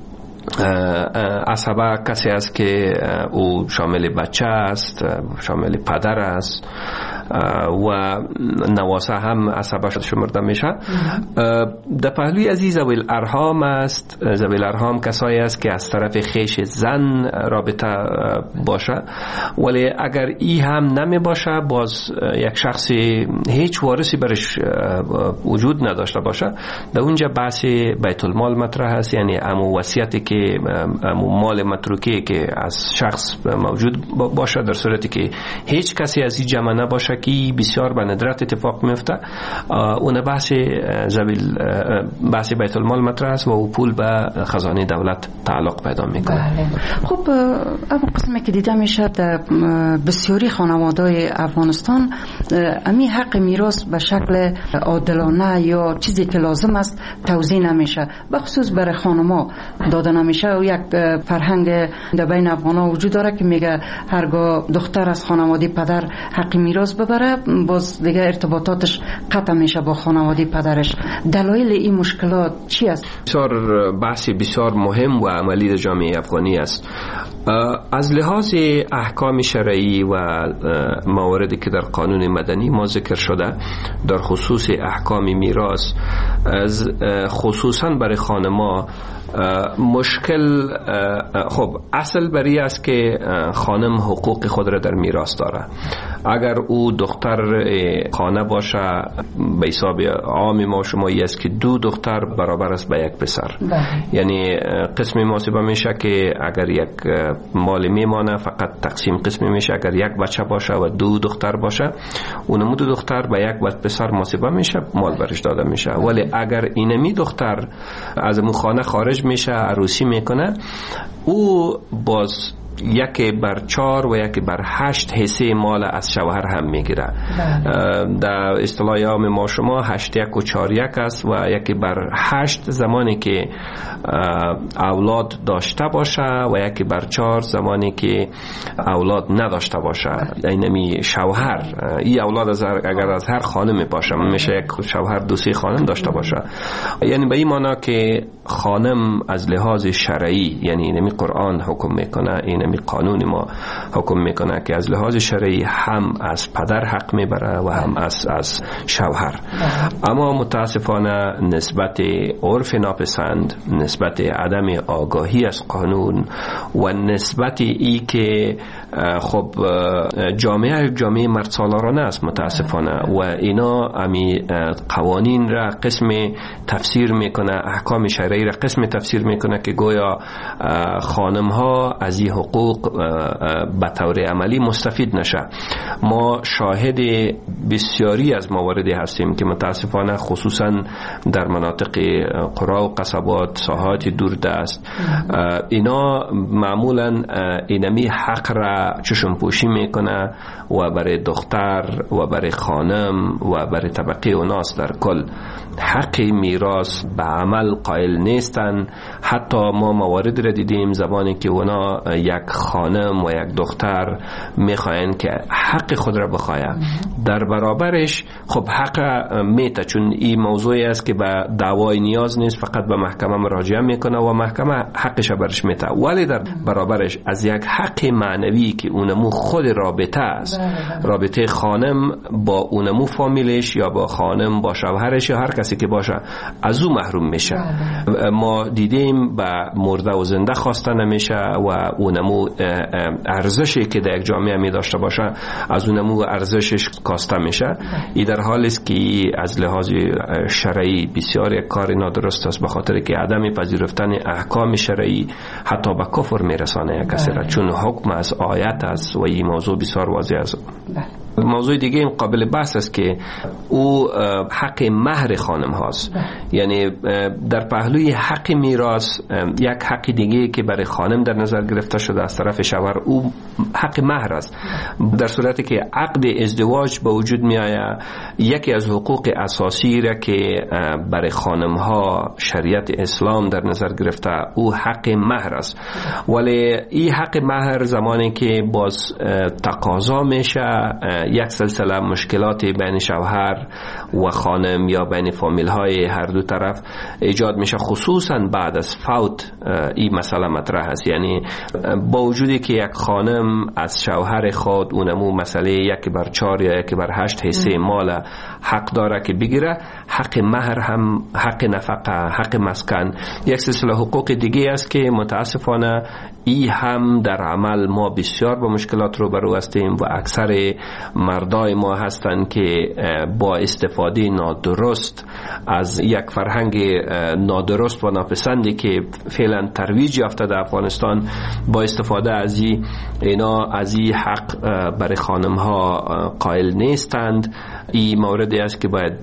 عصبه کسی است که او شامل بچه است، شامل پدر است و نواسه هم عصبه شمرده میشه. در پهلوی عزیز ذوی الارحام است. ذوی الارحام کسایی است که از طرف خیش زن رابطه باشه، ولی اگر ای هم نمی باشه، باز یک شخصی هیچ وارثی برش وجود نداشته باشه، در اونجا بحث بیت المال مطرح است. یعنی امو وصیتی که امو مال متروکی که از شخص موجود باشه، در صورتی که هیچ کسی از این جمع نباشه که بسیار به ندرت اتفاق میفته، اون بحث بیت المال مطرح است و او پول به خزانه دولت تعلق پیدا میکنه. خب اما قسمی که دیده میشه در بسیاری خانواده‌های افغانستان امی حق میراث به شکل عادلانه یا چیزی که لازم است توزیع نمیشه، بخصوص برای خانم‌ها داده نمیشه. و یک فرهنگ در بین افغان‌ها وجود داره که میگه هرگاه دختر از خانواده پدر حق میراث ببره، باز دیگه ارتباطاتش قطع میشه با خانواده پدرش. دلایل این مشکلات چی است؟ بسیار بحث بسیار مهم و عملی در جامعه افغانی است. از لحاظ احکام شرعی و مواردی که در قانون مدنی ما ذکر شده در خصوص احکام میراث، خصوصا برای خانما مشکل، خب اصل بری است که خانم حقوق خود را در میراث داره. اگر او دختر خانه باشه، به حساب عام ما شمایی است که 2 دختر برابر است به 1 پسر. یعنی قسم محاسبه میشه که اگر یک مال میمانه فقط تقسیم قسمی میشه. اگر 1 بچه باشه و 2 دختر باشه، اونمو 2 دختر به 1 پسر محاسبه میشه، مال برش داده میشه. ولی اگر اینمی دختر از اون خانه خارج میشه، عروسی میکنه، او باز 1/4 و 1/8 حصه مال از شوهر هم میگیره. در اصطلاح عام ما شما 8-1 و 4-1 است و 1/8 زمانی که اولاد داشته باشه و 1/4 زمانی که اولاد نداشته باشه. اینمی شوهر، این اولاد اگر از هر خانم باشه، میشه یک شوهر 2-3 خانم داشته باشه. یعنی به این معنی که خانم از لحاظ شرعی، یعنی اینمی قرآن حکم میکنه، اینمی قانون ما حکم میکنه که از لحاظ شرعی هم از پدر حق میبره و هم از شوهر. اما متاسفانه نسبت عرف ناپسند، نسبت عدم آگاهی از قانون و نسبت ای که خب جامعه مرد سالارانه است متاسفانه، و اینا امی قوانین را قسم تفسیر میکنه، احکام شرعی را قسم تفسیر میکنه که گویا خانم ها از این حقوق به طور عملی مستفید نشه. ما شاهد بسیاری از مواردی هستیم که متاسفانه خصوصا در مناطق قرا و قصبات، ساحات دوردست، اینا معمولا اینمی حق را چشم پوشی میکنه و برای دختر و برای خانم و برای طبقه اوناس در کل حق میراث به عمل قائل نیستن. حتی ما موارد را دیدیم زمانی که اونا یک خانم و یک دختر میخواین که حق خود را بخواید، در برابرش خب حق میته، چون این موضوعی است که به دعوای نیاز نیست، فقط به محکمه مراجعه میکنه و محکمه حقش برش میته. ولی در برابرش از یک حق معنوی که اونمو خود رابطه است، رابطه خانم با اونمو فامیلش یا با خانم با شوهرش یا هر کسی که باشه، از او محروم میشه. ما دیدیم به مرده و زنده خواسته نمیشه و اونمو ارزشی که در یک جامعه می داشته باشه از اونمو ارزشش کاسته میشه. این در حالی است که از لحاظ شرعی بسیار یک کار نادرست است، به خاطر که عدم پذیرفتن احکام شرعی حتی به کفر میرسانه کسی را، چون حکم از آیت است و این موضوع بسیار واضح است. موضوع دیگه این قابل بحث است که او حق مهر خانم هاست. یعنی در پهلوی حق میراث یک حق دیگه که برای خانم در نظر گرفته شده از طرف شوهر، او حق مهر است. در صورتی که عقد ازدواج به وجود می آید، یکی از حقوق اساسی را که برای خانم ها شریعت اسلام در نظر گرفته او حق مهر است. ولی این حق مهر زمانی که باز تقاضا میشه یک سلسله مشکلات بین شوهر و خانم یا بین فامیل های هر دو طرف ایجاد میشه، خصوصا بعد از فوت این مسئله مطرح است. یعنی با وجودی که یک خانم از شوهر خود اونمو مسئله 1/4 یا 1/8 حصه مال حق داره که بگیره، حق مهر هم، حق نفقه، حق مسکن، یک سلسله حقوق دیگه است که متاسفانه ای هم در عمل ما بسیار با مشکلات رو برو هستیم و اکثر مردای ما هستن که با استفاده نادرست از یک فرهنگ نادرست و ناپسندی که فعلا ترویج یافته در افغانستان، با استفاده از اینا از این حق برای خانم ها قائل نیستند. این موردی است که باید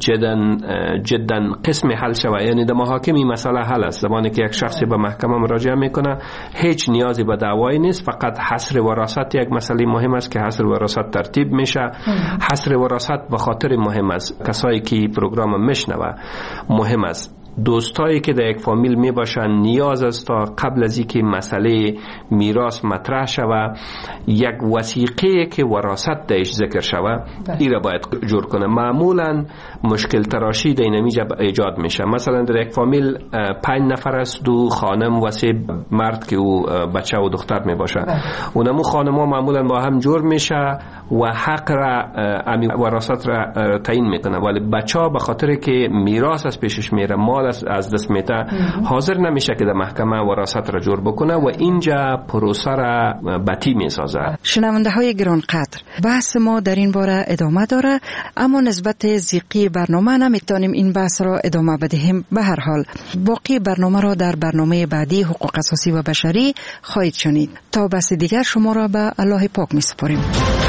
جدا قسم حل شود. یعنی در محاکم این مسئله حل است. زمانی که یک شخصی به محکمه مراجعه میکنه هیچ نیازی به دعوایی نیست، فقط حصر وراثت یک مسئله مهم است که حصر وراثت ترتیب میشه. حصر وراثت به خاطر مهم است، کسایی که پروگرام میشنوه مهم است، دوستایی که در یک فامیل می باشن نیاز است تا قبل از اینکه مسئله میراث مطرح شوه یک وثیقه که وراثت درش ذکر شوه این را باید جور کنه. معمولا مشکل تراشی در اینجا ایجاد میشه. مثلا در یک فامیل 5 نفر است، 2 خانم و 3 مرد که او بچه و دختر می باشه. اونمو خانم ها معمولا با هم جور میشه و حق را وراثت را تعیین میکنه، ولی بچه ها به خاطر که میراث از پیشش میره، مال از دست میته، حاضر نمیشه که در محکمه وراثت را جور بکنه و اینجا پروسه را بطی میسازه. شنونده های گرانقدر، بحث ما در این باره ادامه داره، اما نسبت زیقی برنامه نمیتونیم این بحث را ادامه بدهیم. به هر حال باقی برنامه را در برنامه بعدی حقوق اساسی و بشری خواهید شنید. تا بحث دیگر شما را به الله پاک میسپاریم.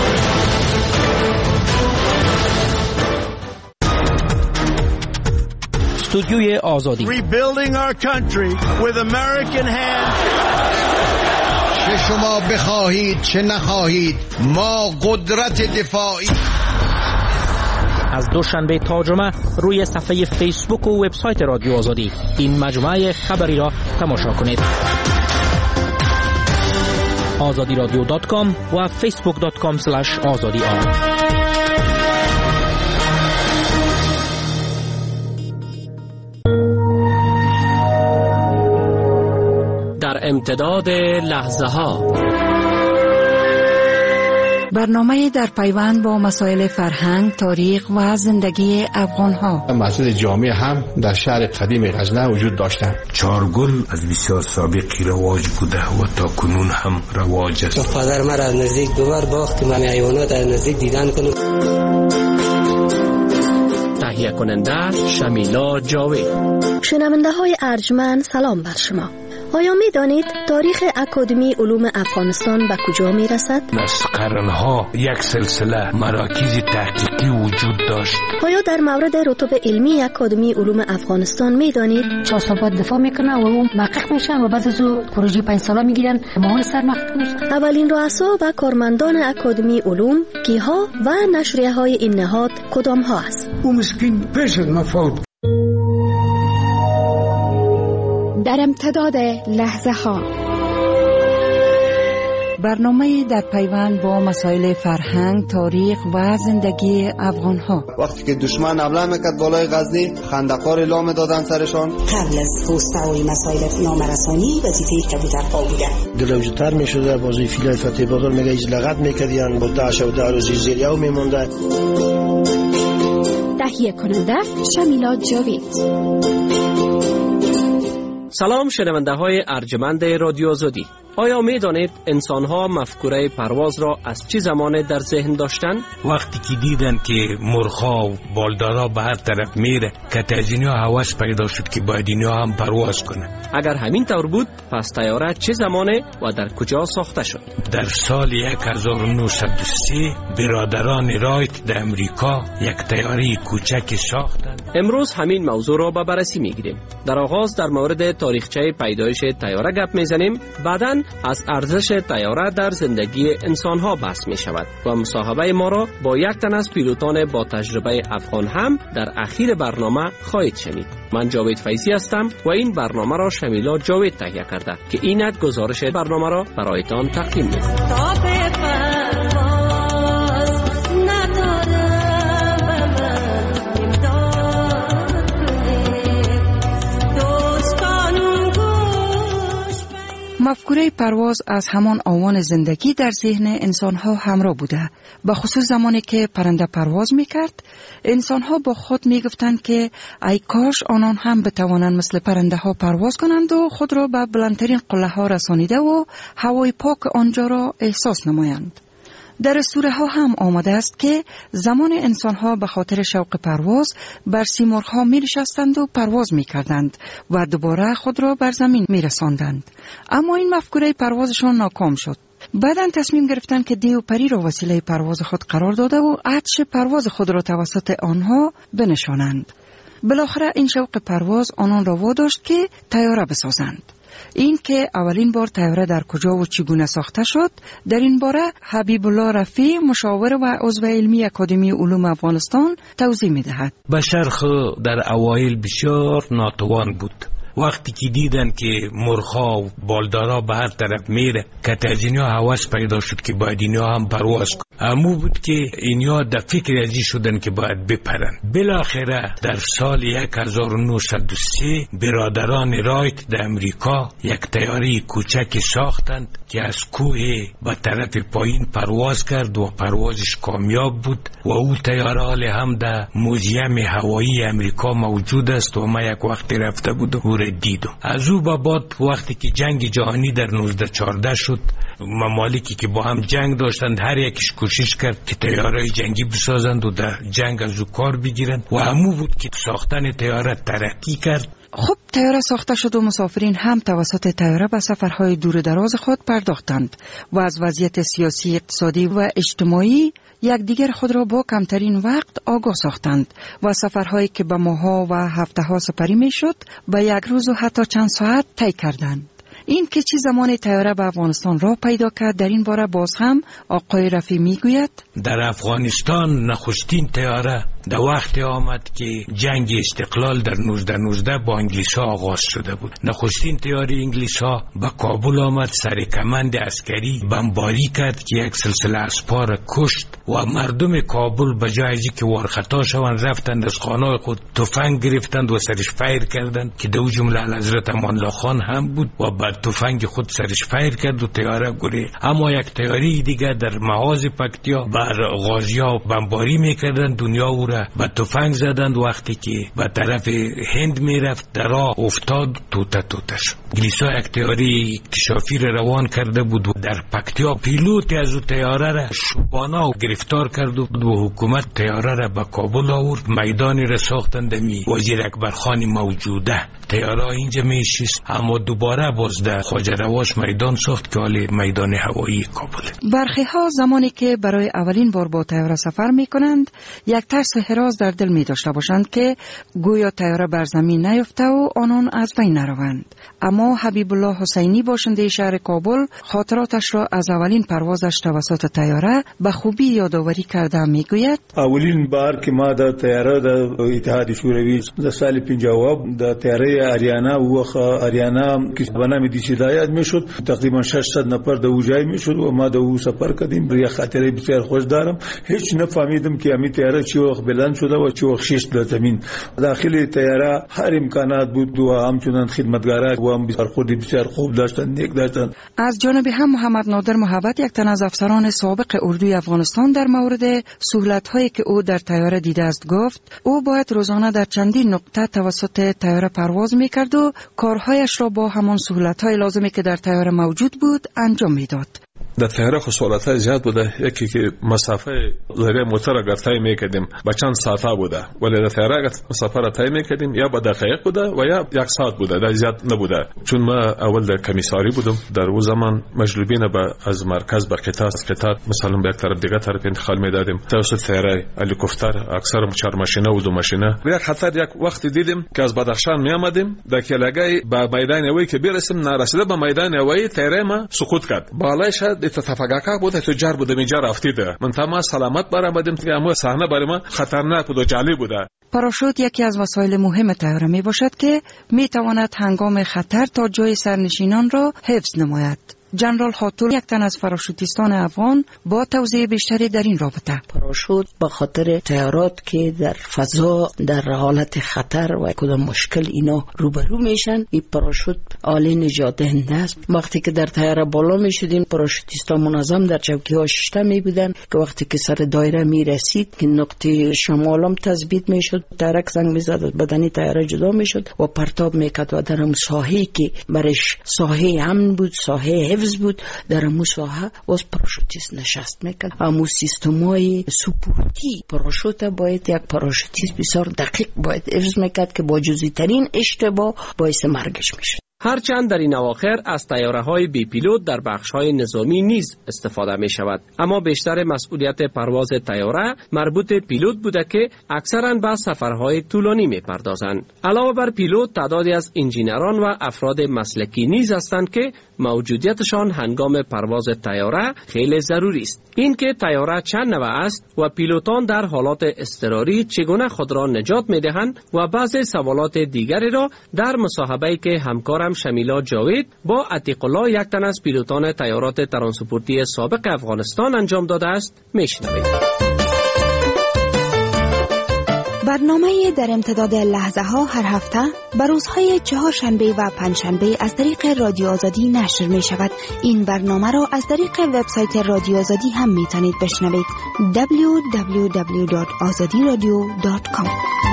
استودیوی آزادی. Rebuilding our country with American hands. چه شما بخواهید چه نخواهید ما قدرت دفاعی. از دوشنبه تا جمعه روی صفحه فیسبوک و وبسایت رادیو آزادی این مجموعه خبری را تماشا کنید. azadiradio.com و facebook.com/azadi. در امتداد لحظه ها، برنامه در پیوند با مسائل فرهنگ، تاریخ و زندگی افغان ها. مسجد جامع هم در شهر قدیم غزنه وجود داشتند. چارگل از بسیار سابقی رواج بوده و تا کنون هم رواج است. پدر من از نزدیک ببر باخت من حیوانات از نزدیک دیدن کنم. تهیه کننده شمیلا جاوی. شنونده های ارجمند، سلام بر شما. آیا می دانید تاریخ اکادمی علوم افغانستان به کجا می رسد؟ از قرنها یک سلسله مراکز تحقیقی وجود داشت. آیا در مورد رتب علمی اکادمی علوم افغانستان می دانید؟ چهارسال دفاع میکنه و اون محقق میشن و بعد از او پروژه 5 ساله میگیرن مهار سرمحقق میشن. اولین رؤسا و کارمندان اکادمی علوم کیها و نشریه های این نهاد کدام ها است؟ او مسکین پیش از ما فوت. در امتداد لحظه ها برنامه در پیوند با مسائل فرهنگ، تاریخ و زندگی افغان ها. وقتی که دشمن حمله میکرد بالای غزنی، خندقار اعلام دادن سرشان. قبل از پست‌های مسائل نامرسانی وظیفه کبوترها بوده. دلوجتر میشده بازی فیلای فتح بازار میگه ایز لغت میکردین با 10 و 10 روزی زیریو میمونده. تهیه کننده شمیلا جاوید. سلام شنونده های ارجمند رادیو آزادی. آیا می دانید انسان ها مفکوره پرواز را از چه زمان در ذهن داشتند؟ وقتی که دیدن که مرغ‌ها و بالدارا به هر طرف میره که از اینها هوس پیدا شد که باید اینها هم پرواز کنه. اگر همین طور بود پس طیاره چه زمانه و در کجا ساخته شد؟ در سال 1903 برادران رایت در امریکا یک طیاره کوچک ساختند. امروز همین موضوع را به بررسی میگیریم. در آغاز در مورد تاریخچه پیدایش طیاره گپ میزنیم، بعداً از ارزش طیاره در زندگی انسان‌ها بحث می‌شود و مصاحبه ما را با یک تن از پیلوتان با تجربه افغان هم در اخیر برنامه خواهید شنید. من جاوید فیضی هستم و این برنامه را شمیلا جاوید تهیه کرده که اینت گزارش برنامه را برایتان تقدیم می‌کنم. مفکوره پرواز از همان آوان زندگی در ذهن انسان‌ها همراه بوده. به خصوص زمانی که پرنده پرواز می‌کرد، انسان‌ها با خود می‌گفتند که ای کاش آنان هم بتوانند مثل پرنده‌ها پرواز کنند و خود را به بلندترین قله‌ها رسانیده و هوای پاک آنجا را احساس نمایند. در اسطوره ها هم آمده است که زمان انسان ها به خاطر شوق پرواز بر سیمرغ ها می نشستند و پرواز می کردند و دوباره خود را بر زمین می رساندند. اما این مفکوره پروازشان ناکام شد. بعداً تصمیم گرفتند که دیو پری را وسیله پرواز خود قرار داده و عطش پرواز خود را توسط آنها بنشانند. بالاخره این شوق پرواز آنان را واداشت که طیاره بسازند. این که اولین بار طیاره در کجا و چگونه ساخته شد، در این باره حبیب الله رفیع مشاور و عضو علمی اکادمی علوم افغانستان توضیح می‌دهد. بشر در اوایل بسیار ناتوان بود. وقتی که دیدن که مرغ‌ها و بالدارا به هر طرف میره که از اینها هوس پیدا شد که باید اینها هم پرواز کنن. امو بود که اینها در فکر ازی شدن که باید بپرن. بالاخره در سال 1903 برادران رایت در امریکا یک طیاره کوچک ساختند که از کوه به طرف پایین پرواز کرد و پروازش کامیاب بود و او طیاره حال هم در موزیم هوایی امریکا موجود است و ما یک وقتی رفته بودم و دیدم. از او به بعد وقتی که جنگ جهانی در 1914 شد، ممالکی که با هم جنگ داشتند هر یکیش کوشش کرد که طیاره جنگی بسازند و در جنگ از او کار بگیرند و همو بود که ساختن طیاره ترقی کرد. خب طیاره ساخته شد و مسافرین هم توسط طیاره به سفرهای دور دراز خود پرداختند و از وضعیت سیاسی، اقتصادی و اجتماعی یکدیگر خود را با کمترین وقت آگاه ساختند و سفرهایی که به ماه‌ها و هفته‌ها سپری میشد به یک روز و حتی چند ساعت طی کردند. این که چه زمان طیاره به افغانستان راه پیدا کرد، در این باره باز هم آقای رفیع میگوید در افغانستان نخستین طیاره در وقتی آمد که جنگ استقلال در 1919 با انگلیس ها آغاز شده بود. نخستین طیاره انگلیس ها به کابل آمد، سر کمند عسکری بمباری کرد که یک سلسله اسپا را کشت و مردم کابل به جای از که ورخطا شوند رفتند از خانه خود تفنگ گرفتند و سرش فایر کردند که دو جمله حضرت امان الله خان هم بود و بعد تفنگ خود سرش فایر کرد و طیاره گره. اما یک طیاره دیگه در محاذ پکتیا بر غازی‌ها بمباری میکردند، دنیا او را را به تفنگ زدند. وقتی که به طرف هند میرفت در راه افتاد، توته شد. انگلیس‌ها یک تیاره اکتشافی را روان کرده بود و در پکتیا پیلوت از او تیاره را شبانه گرفتار کرد و حکومت تیاره را به کابل آورد. میدانی را ساختند می وزیر اکبرخان موجوده. تیاره اینجا میشیست، اما دوباره باز در خواجه رواش میدان ساخت که حالی میدان هوایی کابل. برخی ها زمانی که برای اولین بار با تیاره سفر می کنند یک ترس و هراس در دل می داشته باشند که گویا تیاره بر زمین نیفته و آنان از بین نروند. اما حبیب الله حسینی باشنده شهر کابل خاطراتش را از اولین پروازش توسط تیاره به خوبی یادآوری کرده می گوید: اولین بار که ما د تیاره د اتحاد شوروی د سال 50 د تیاره آریانا وخه آریانا که به نام دی هدایت میشد، تقریبا 600 نفر د وجای میشد و ما د او سفر کردیم. بر خاطره بسیار خوش دارم. هیچ نفهمیدم که امی تیاره چی وقت بلند شده و چی وقت شش در زمین. داخل تیاره هر امکانات بود و همچنان خدمتگاران و هم بسیار خوب داشتن، نیک داشتن. از جانب هم محمد نادر محبت، یک تن از افسران سابق اردوی افغانستان، در مورد سهولت‌هایی که او در تیاره دیده است گفت او باید روزانه در چندین نقطه توسط تیاره پرواز می‌کرد و کارهایش را با همان سهولت‌های لازمی که در تیاره موجود بود انجام می‌داد. در تیاره خصوصیت زیاد بوده. یکی که مسافه لري موتر اگر طی می‌کردیم با چند ساعته بوده، ولی در تیاره اگر مسافه را طی می‌کردیم یا با دقایق بوده و یا یک ساعت بوده، در زیاد نبوده. چون ما اول در کمیساری بودم، در اون زمان مجلوبین از مرکز به قطار مثلا به یک طرف دیگه طرف انتقال می‌دادیم. توسط تیاره هلیکوپتر اکثر 4 ماشینه و 2 ماشینه. یک خطر یک وقت دیدیم که از بدخشان می‌آمدیم، در کلاگای به میدان هوایی که برسیم، نرسیده به میدان هوایی تیاره ما سقوط کرد. بالایش اتفاقا بوده تجار بوده میجا رفتیده. من تمام سلامت برآمدیم که اما صحنه برای ما خطرناک بود و جالب بوده. پاراشوت یکی از وسایل مهم تیاره می باشد که می تواند هنگام خطر تا جای سرنشینان را حفظ نماید. جنرال خاطور، یک تن از پاراشوتیستان افغان، با توضیح بیشتری در این رابطه. پاراشوت به خاطر تیارات که در فضا در حالت خطر و کدام مشکل اینا روبرو میشن، این پاراشوت عالی نجات دهنده است. وقتی که در تیاره بالا میشدیم، پاراشوتیستا منظم در چوکی ها شیشته می بودن که وقتی که سر دایره می رسید که نقطه شمالم تثبیت میشد، ترک زنگ میزد، بدنی تیاره جدا میشد و پرتاب میکرد و در اون ساحه‌ای که برش ساحه امن بود، ساحه حفظ بود، در امو ساحه واس پاراشوتیست نشست میکرد. امو سیستمای سپورتی پاراشوت باید یک پاراشوتیست بسیار دقیق باید حفظ میکرد که با جزئی ترین اشتباه باعث مرگش میشه. هرچند در این اواخر از طیاره‌های بی پیلوت در بخش‌های نظامی نیز استفاده می‌شود، اما بیشتر مسئولیت پرواز طیاره مربوط پیلوت بوده که اکثراً به سفرهای طولانی می‌پردازند. علاوه بر پیلوت، تعدادی از انجینران و افراد مسلکی نیز هستند که موجودیتشان هنگام پرواز طیاره خیلی ضروری است. این که طیاره چند نوع است و پیلوتان در حالات اضطراری چگونه خود را نجات می‌دهند و بعضی سوالات دیگری را در مصاحبه‌ای که همکار شمیلا جاوید با عتیق الله، یک تن از پیلوتان طیارات ترانسپورتی سابق افغانستان انجام داده است میشنوید. برنامه در امتداد لحظه ها هر هفته بر روزهای چهارشنبه و پنجشنبه از طریق رادیو آزادی نشر می شود. این برنامه را از طریق وبسایت رادیو آزادی هم می تونید بشنوید. www.azadiradio.com.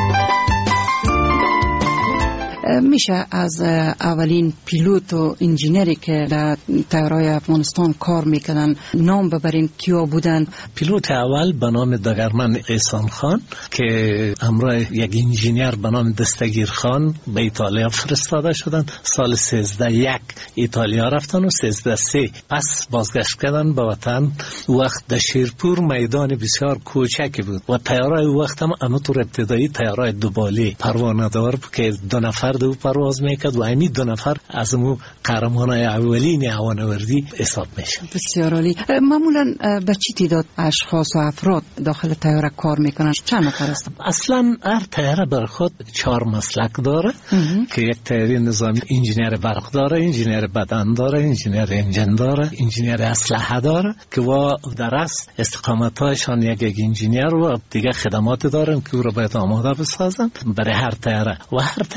میشه از اولین پیلوت و انجینری که در طیاره‌های افغانستان کار میکنن نام ببرین کیا بودن؟ پیلوت اول به نام دگرمن احسان خان که همراه یک انجینیر به نام دستگیر خان به ایتالیا فرستاده شدن. سال 13 ایتالیا رفتن و 13 پس بازگشت کردن به وطن. وقت در شیرپور میدان بسیار کوچکی بود و طیاره وقت هم همونطور ابتدایی طیاره دوباله پروانه دار بود که 2 نفر دو پرواز میکرد و همین 2 نفر از مو قهرمانای اولین هوانوردی حساب میشن. بسیار عالی. معمولا به چی تعداد اشخاص و افراد داخل طیاره کار میکنن؟ چند نفر هستن؟ اصلا هر طیاره بر خود 4 مسلک داره که یک طیاره نظامی انجینیر برق داره، انجینیر بدن داره، انجینیر انجن داره، انجینیر اسلحه داره که و در اصل استقامتایشان یک انجینیر و دیگه خدمات دارن که او رو باید آماده بسازن برای هر طیاره و هر طیاره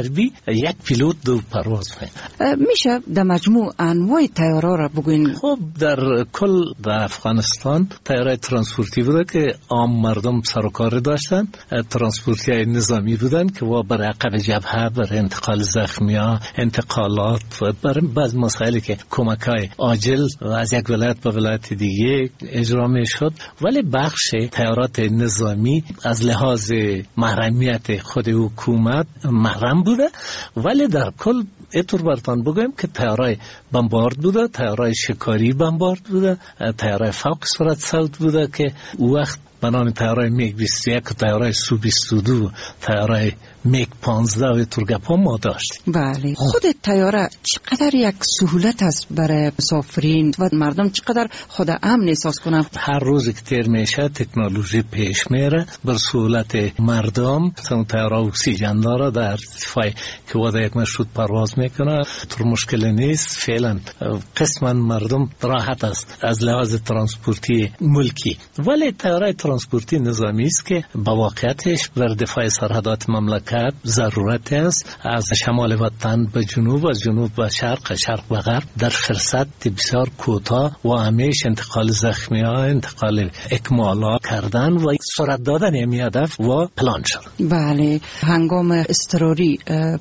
حربی یک پیلوت دو پرواز میشه در مجموع انواع تیاره را بگوین؟ خب در کل در افغانستان تیاره ترانسپورتی بوده که عام مردم سر و کار داشتن، ترانسپورتی های نظامی بودن که برای عقب جبهه، برای انتقال زخمیا، انتقالات و برای بعض مسائلی که کمک های عاجل از یک ولایت به ولایت دیگه اجرا می شد. ولی بخش تیارات نظامی از لحاظ محرمیت خود حکومت محرم بوده، ولی در کل اینطور براتون بگویم که تیارای بمبارد بوده، تیارای شکاری بمبارد بوده، تیارای فوق سرعت صوت بوده که وقت به نام تیارای میگ 21 و تیارای سو 22 تیارای میگ 15 و ترگپا ما داشتیم. بله. خود تیاره چقدر یک سهولت است برای مسافرین و مردم چقدر خود امن احساس کنند؟ هر روز که تیر میشه تکنولوژی پیش میره بر سهولت مردم. مثلا تیاره اکسیژن داره در ارتفاع که واسه یک مشروط پرواز میکنه، طور مشکل نیست. فعلا قسما مردم راحت است از لحاظ ترانسپورتی ملکی، ولی تیاره ترانسپورتی نظامی است که با واقعیتش بر دفاع سرحدات مملکت ضرورت است. از شمال وطن به جنوب، از جنوب به شرق، شرق به غرب در فرصت بسیار کوتاه و همیشه انتقال زخمی‌ها، انتقال اکمالات کردن و سرعت دادن این هدف و پلان شد. بله. هنگام اضطراری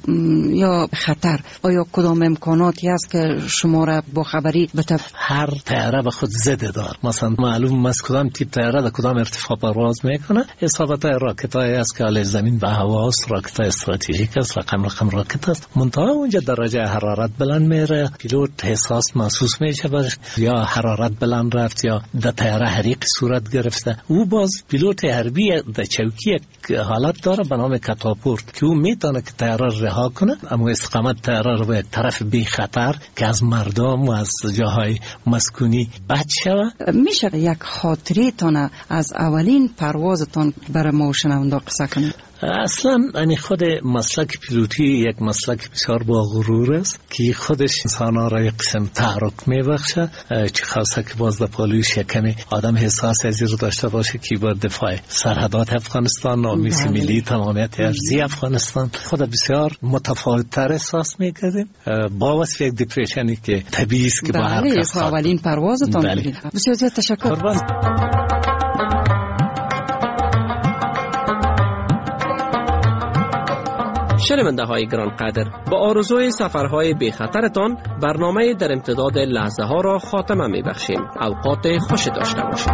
یا خطر آیا کدام امکاناتی است که شما را با خبری هر طیاره به خود زده دار. مثلا معلوم است کدام تیپ طیاره در کدام ارتفاع پرواز میکنه. اصابت راکت‌های است که علیه زمین به هواست، راکت استراتژیک است، رقم راکت است. منتها اونجا درجه حرارت بلند میره، پیلوت حساس محسوس میشه باش یا حرارت بلند رفت یا در طیاره حریق صورت گرفته. او باز پیلوت حربی در چوکی حالت داره به نام کاتاپورت که او میتونه که طیاره رها کنه، اما استقامت طیاره رو به طرف بی خطر که از مردم و از جاهای مسکونی بچ شود. میشه یک خاطره تان از اولین پروازتان برای ما شنونده قصه کنید؟ اصلا یعنی خود مسلک پیلوتی یک مسلک بسیار با غرور است که خودش انسان‌ها را یک قسم تحرک می‌بخشه، چه خاصه که باز در پالوی شکمی آدم حساس ازی رو داشته باشه که با دفاع سرحدات افغانستان، نامیس ملی، تمامیت ارضی افغانستان خود بسیار متفاوت‌تر احساس می‌کردیم با وصف یک دیپریشنی که طبیعی است که با هر کس اولین پروازتان بودید. بسیار زیاد تشکر. شنونده های گران قدر، با آرزوی سفرهای بی خطرتان برنامه در امتداد لحظه ها را خاتمه می بخشیم. اوقات خوش داشته باشید.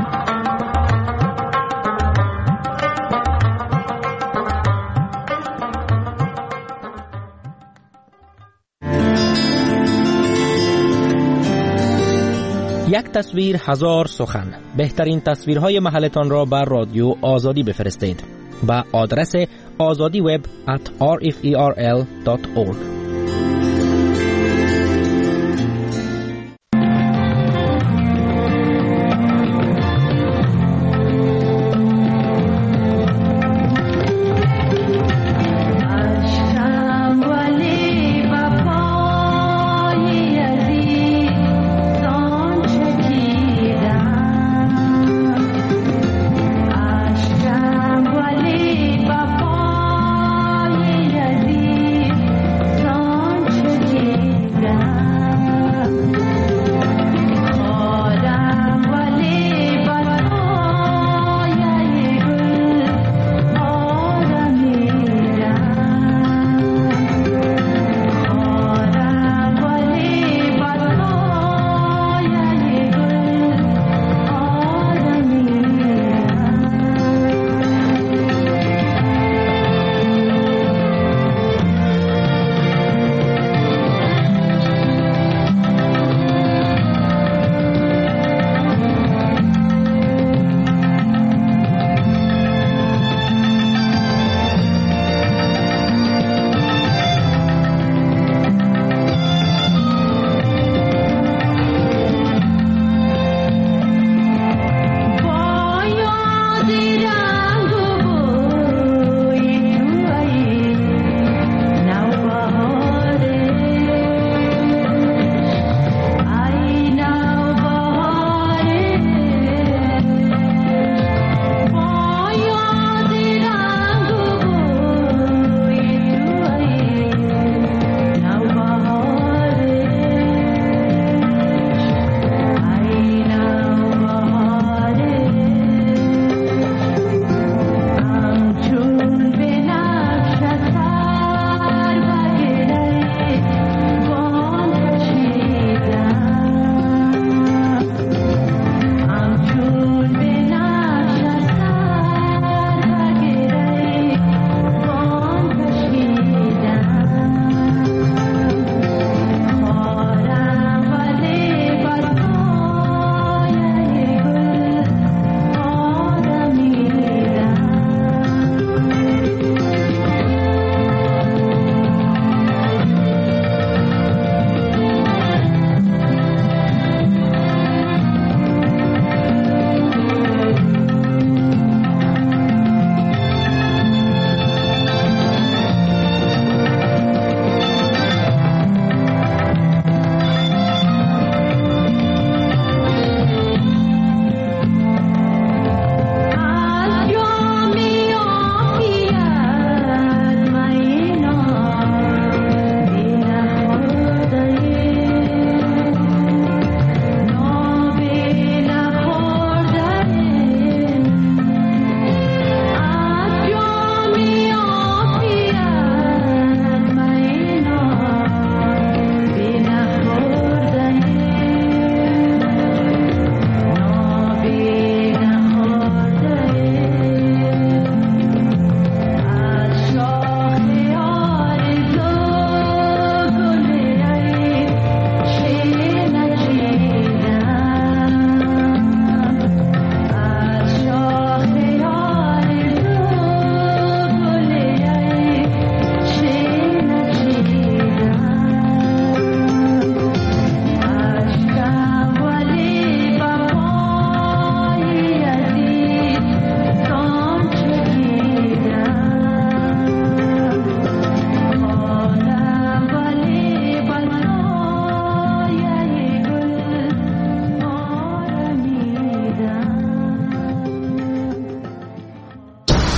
یک تصویر هزار سخن. بهترین تصویرهای محلتان را بر رادیو آزادی بفرستید. با آدرس azadiweb@rferl.org.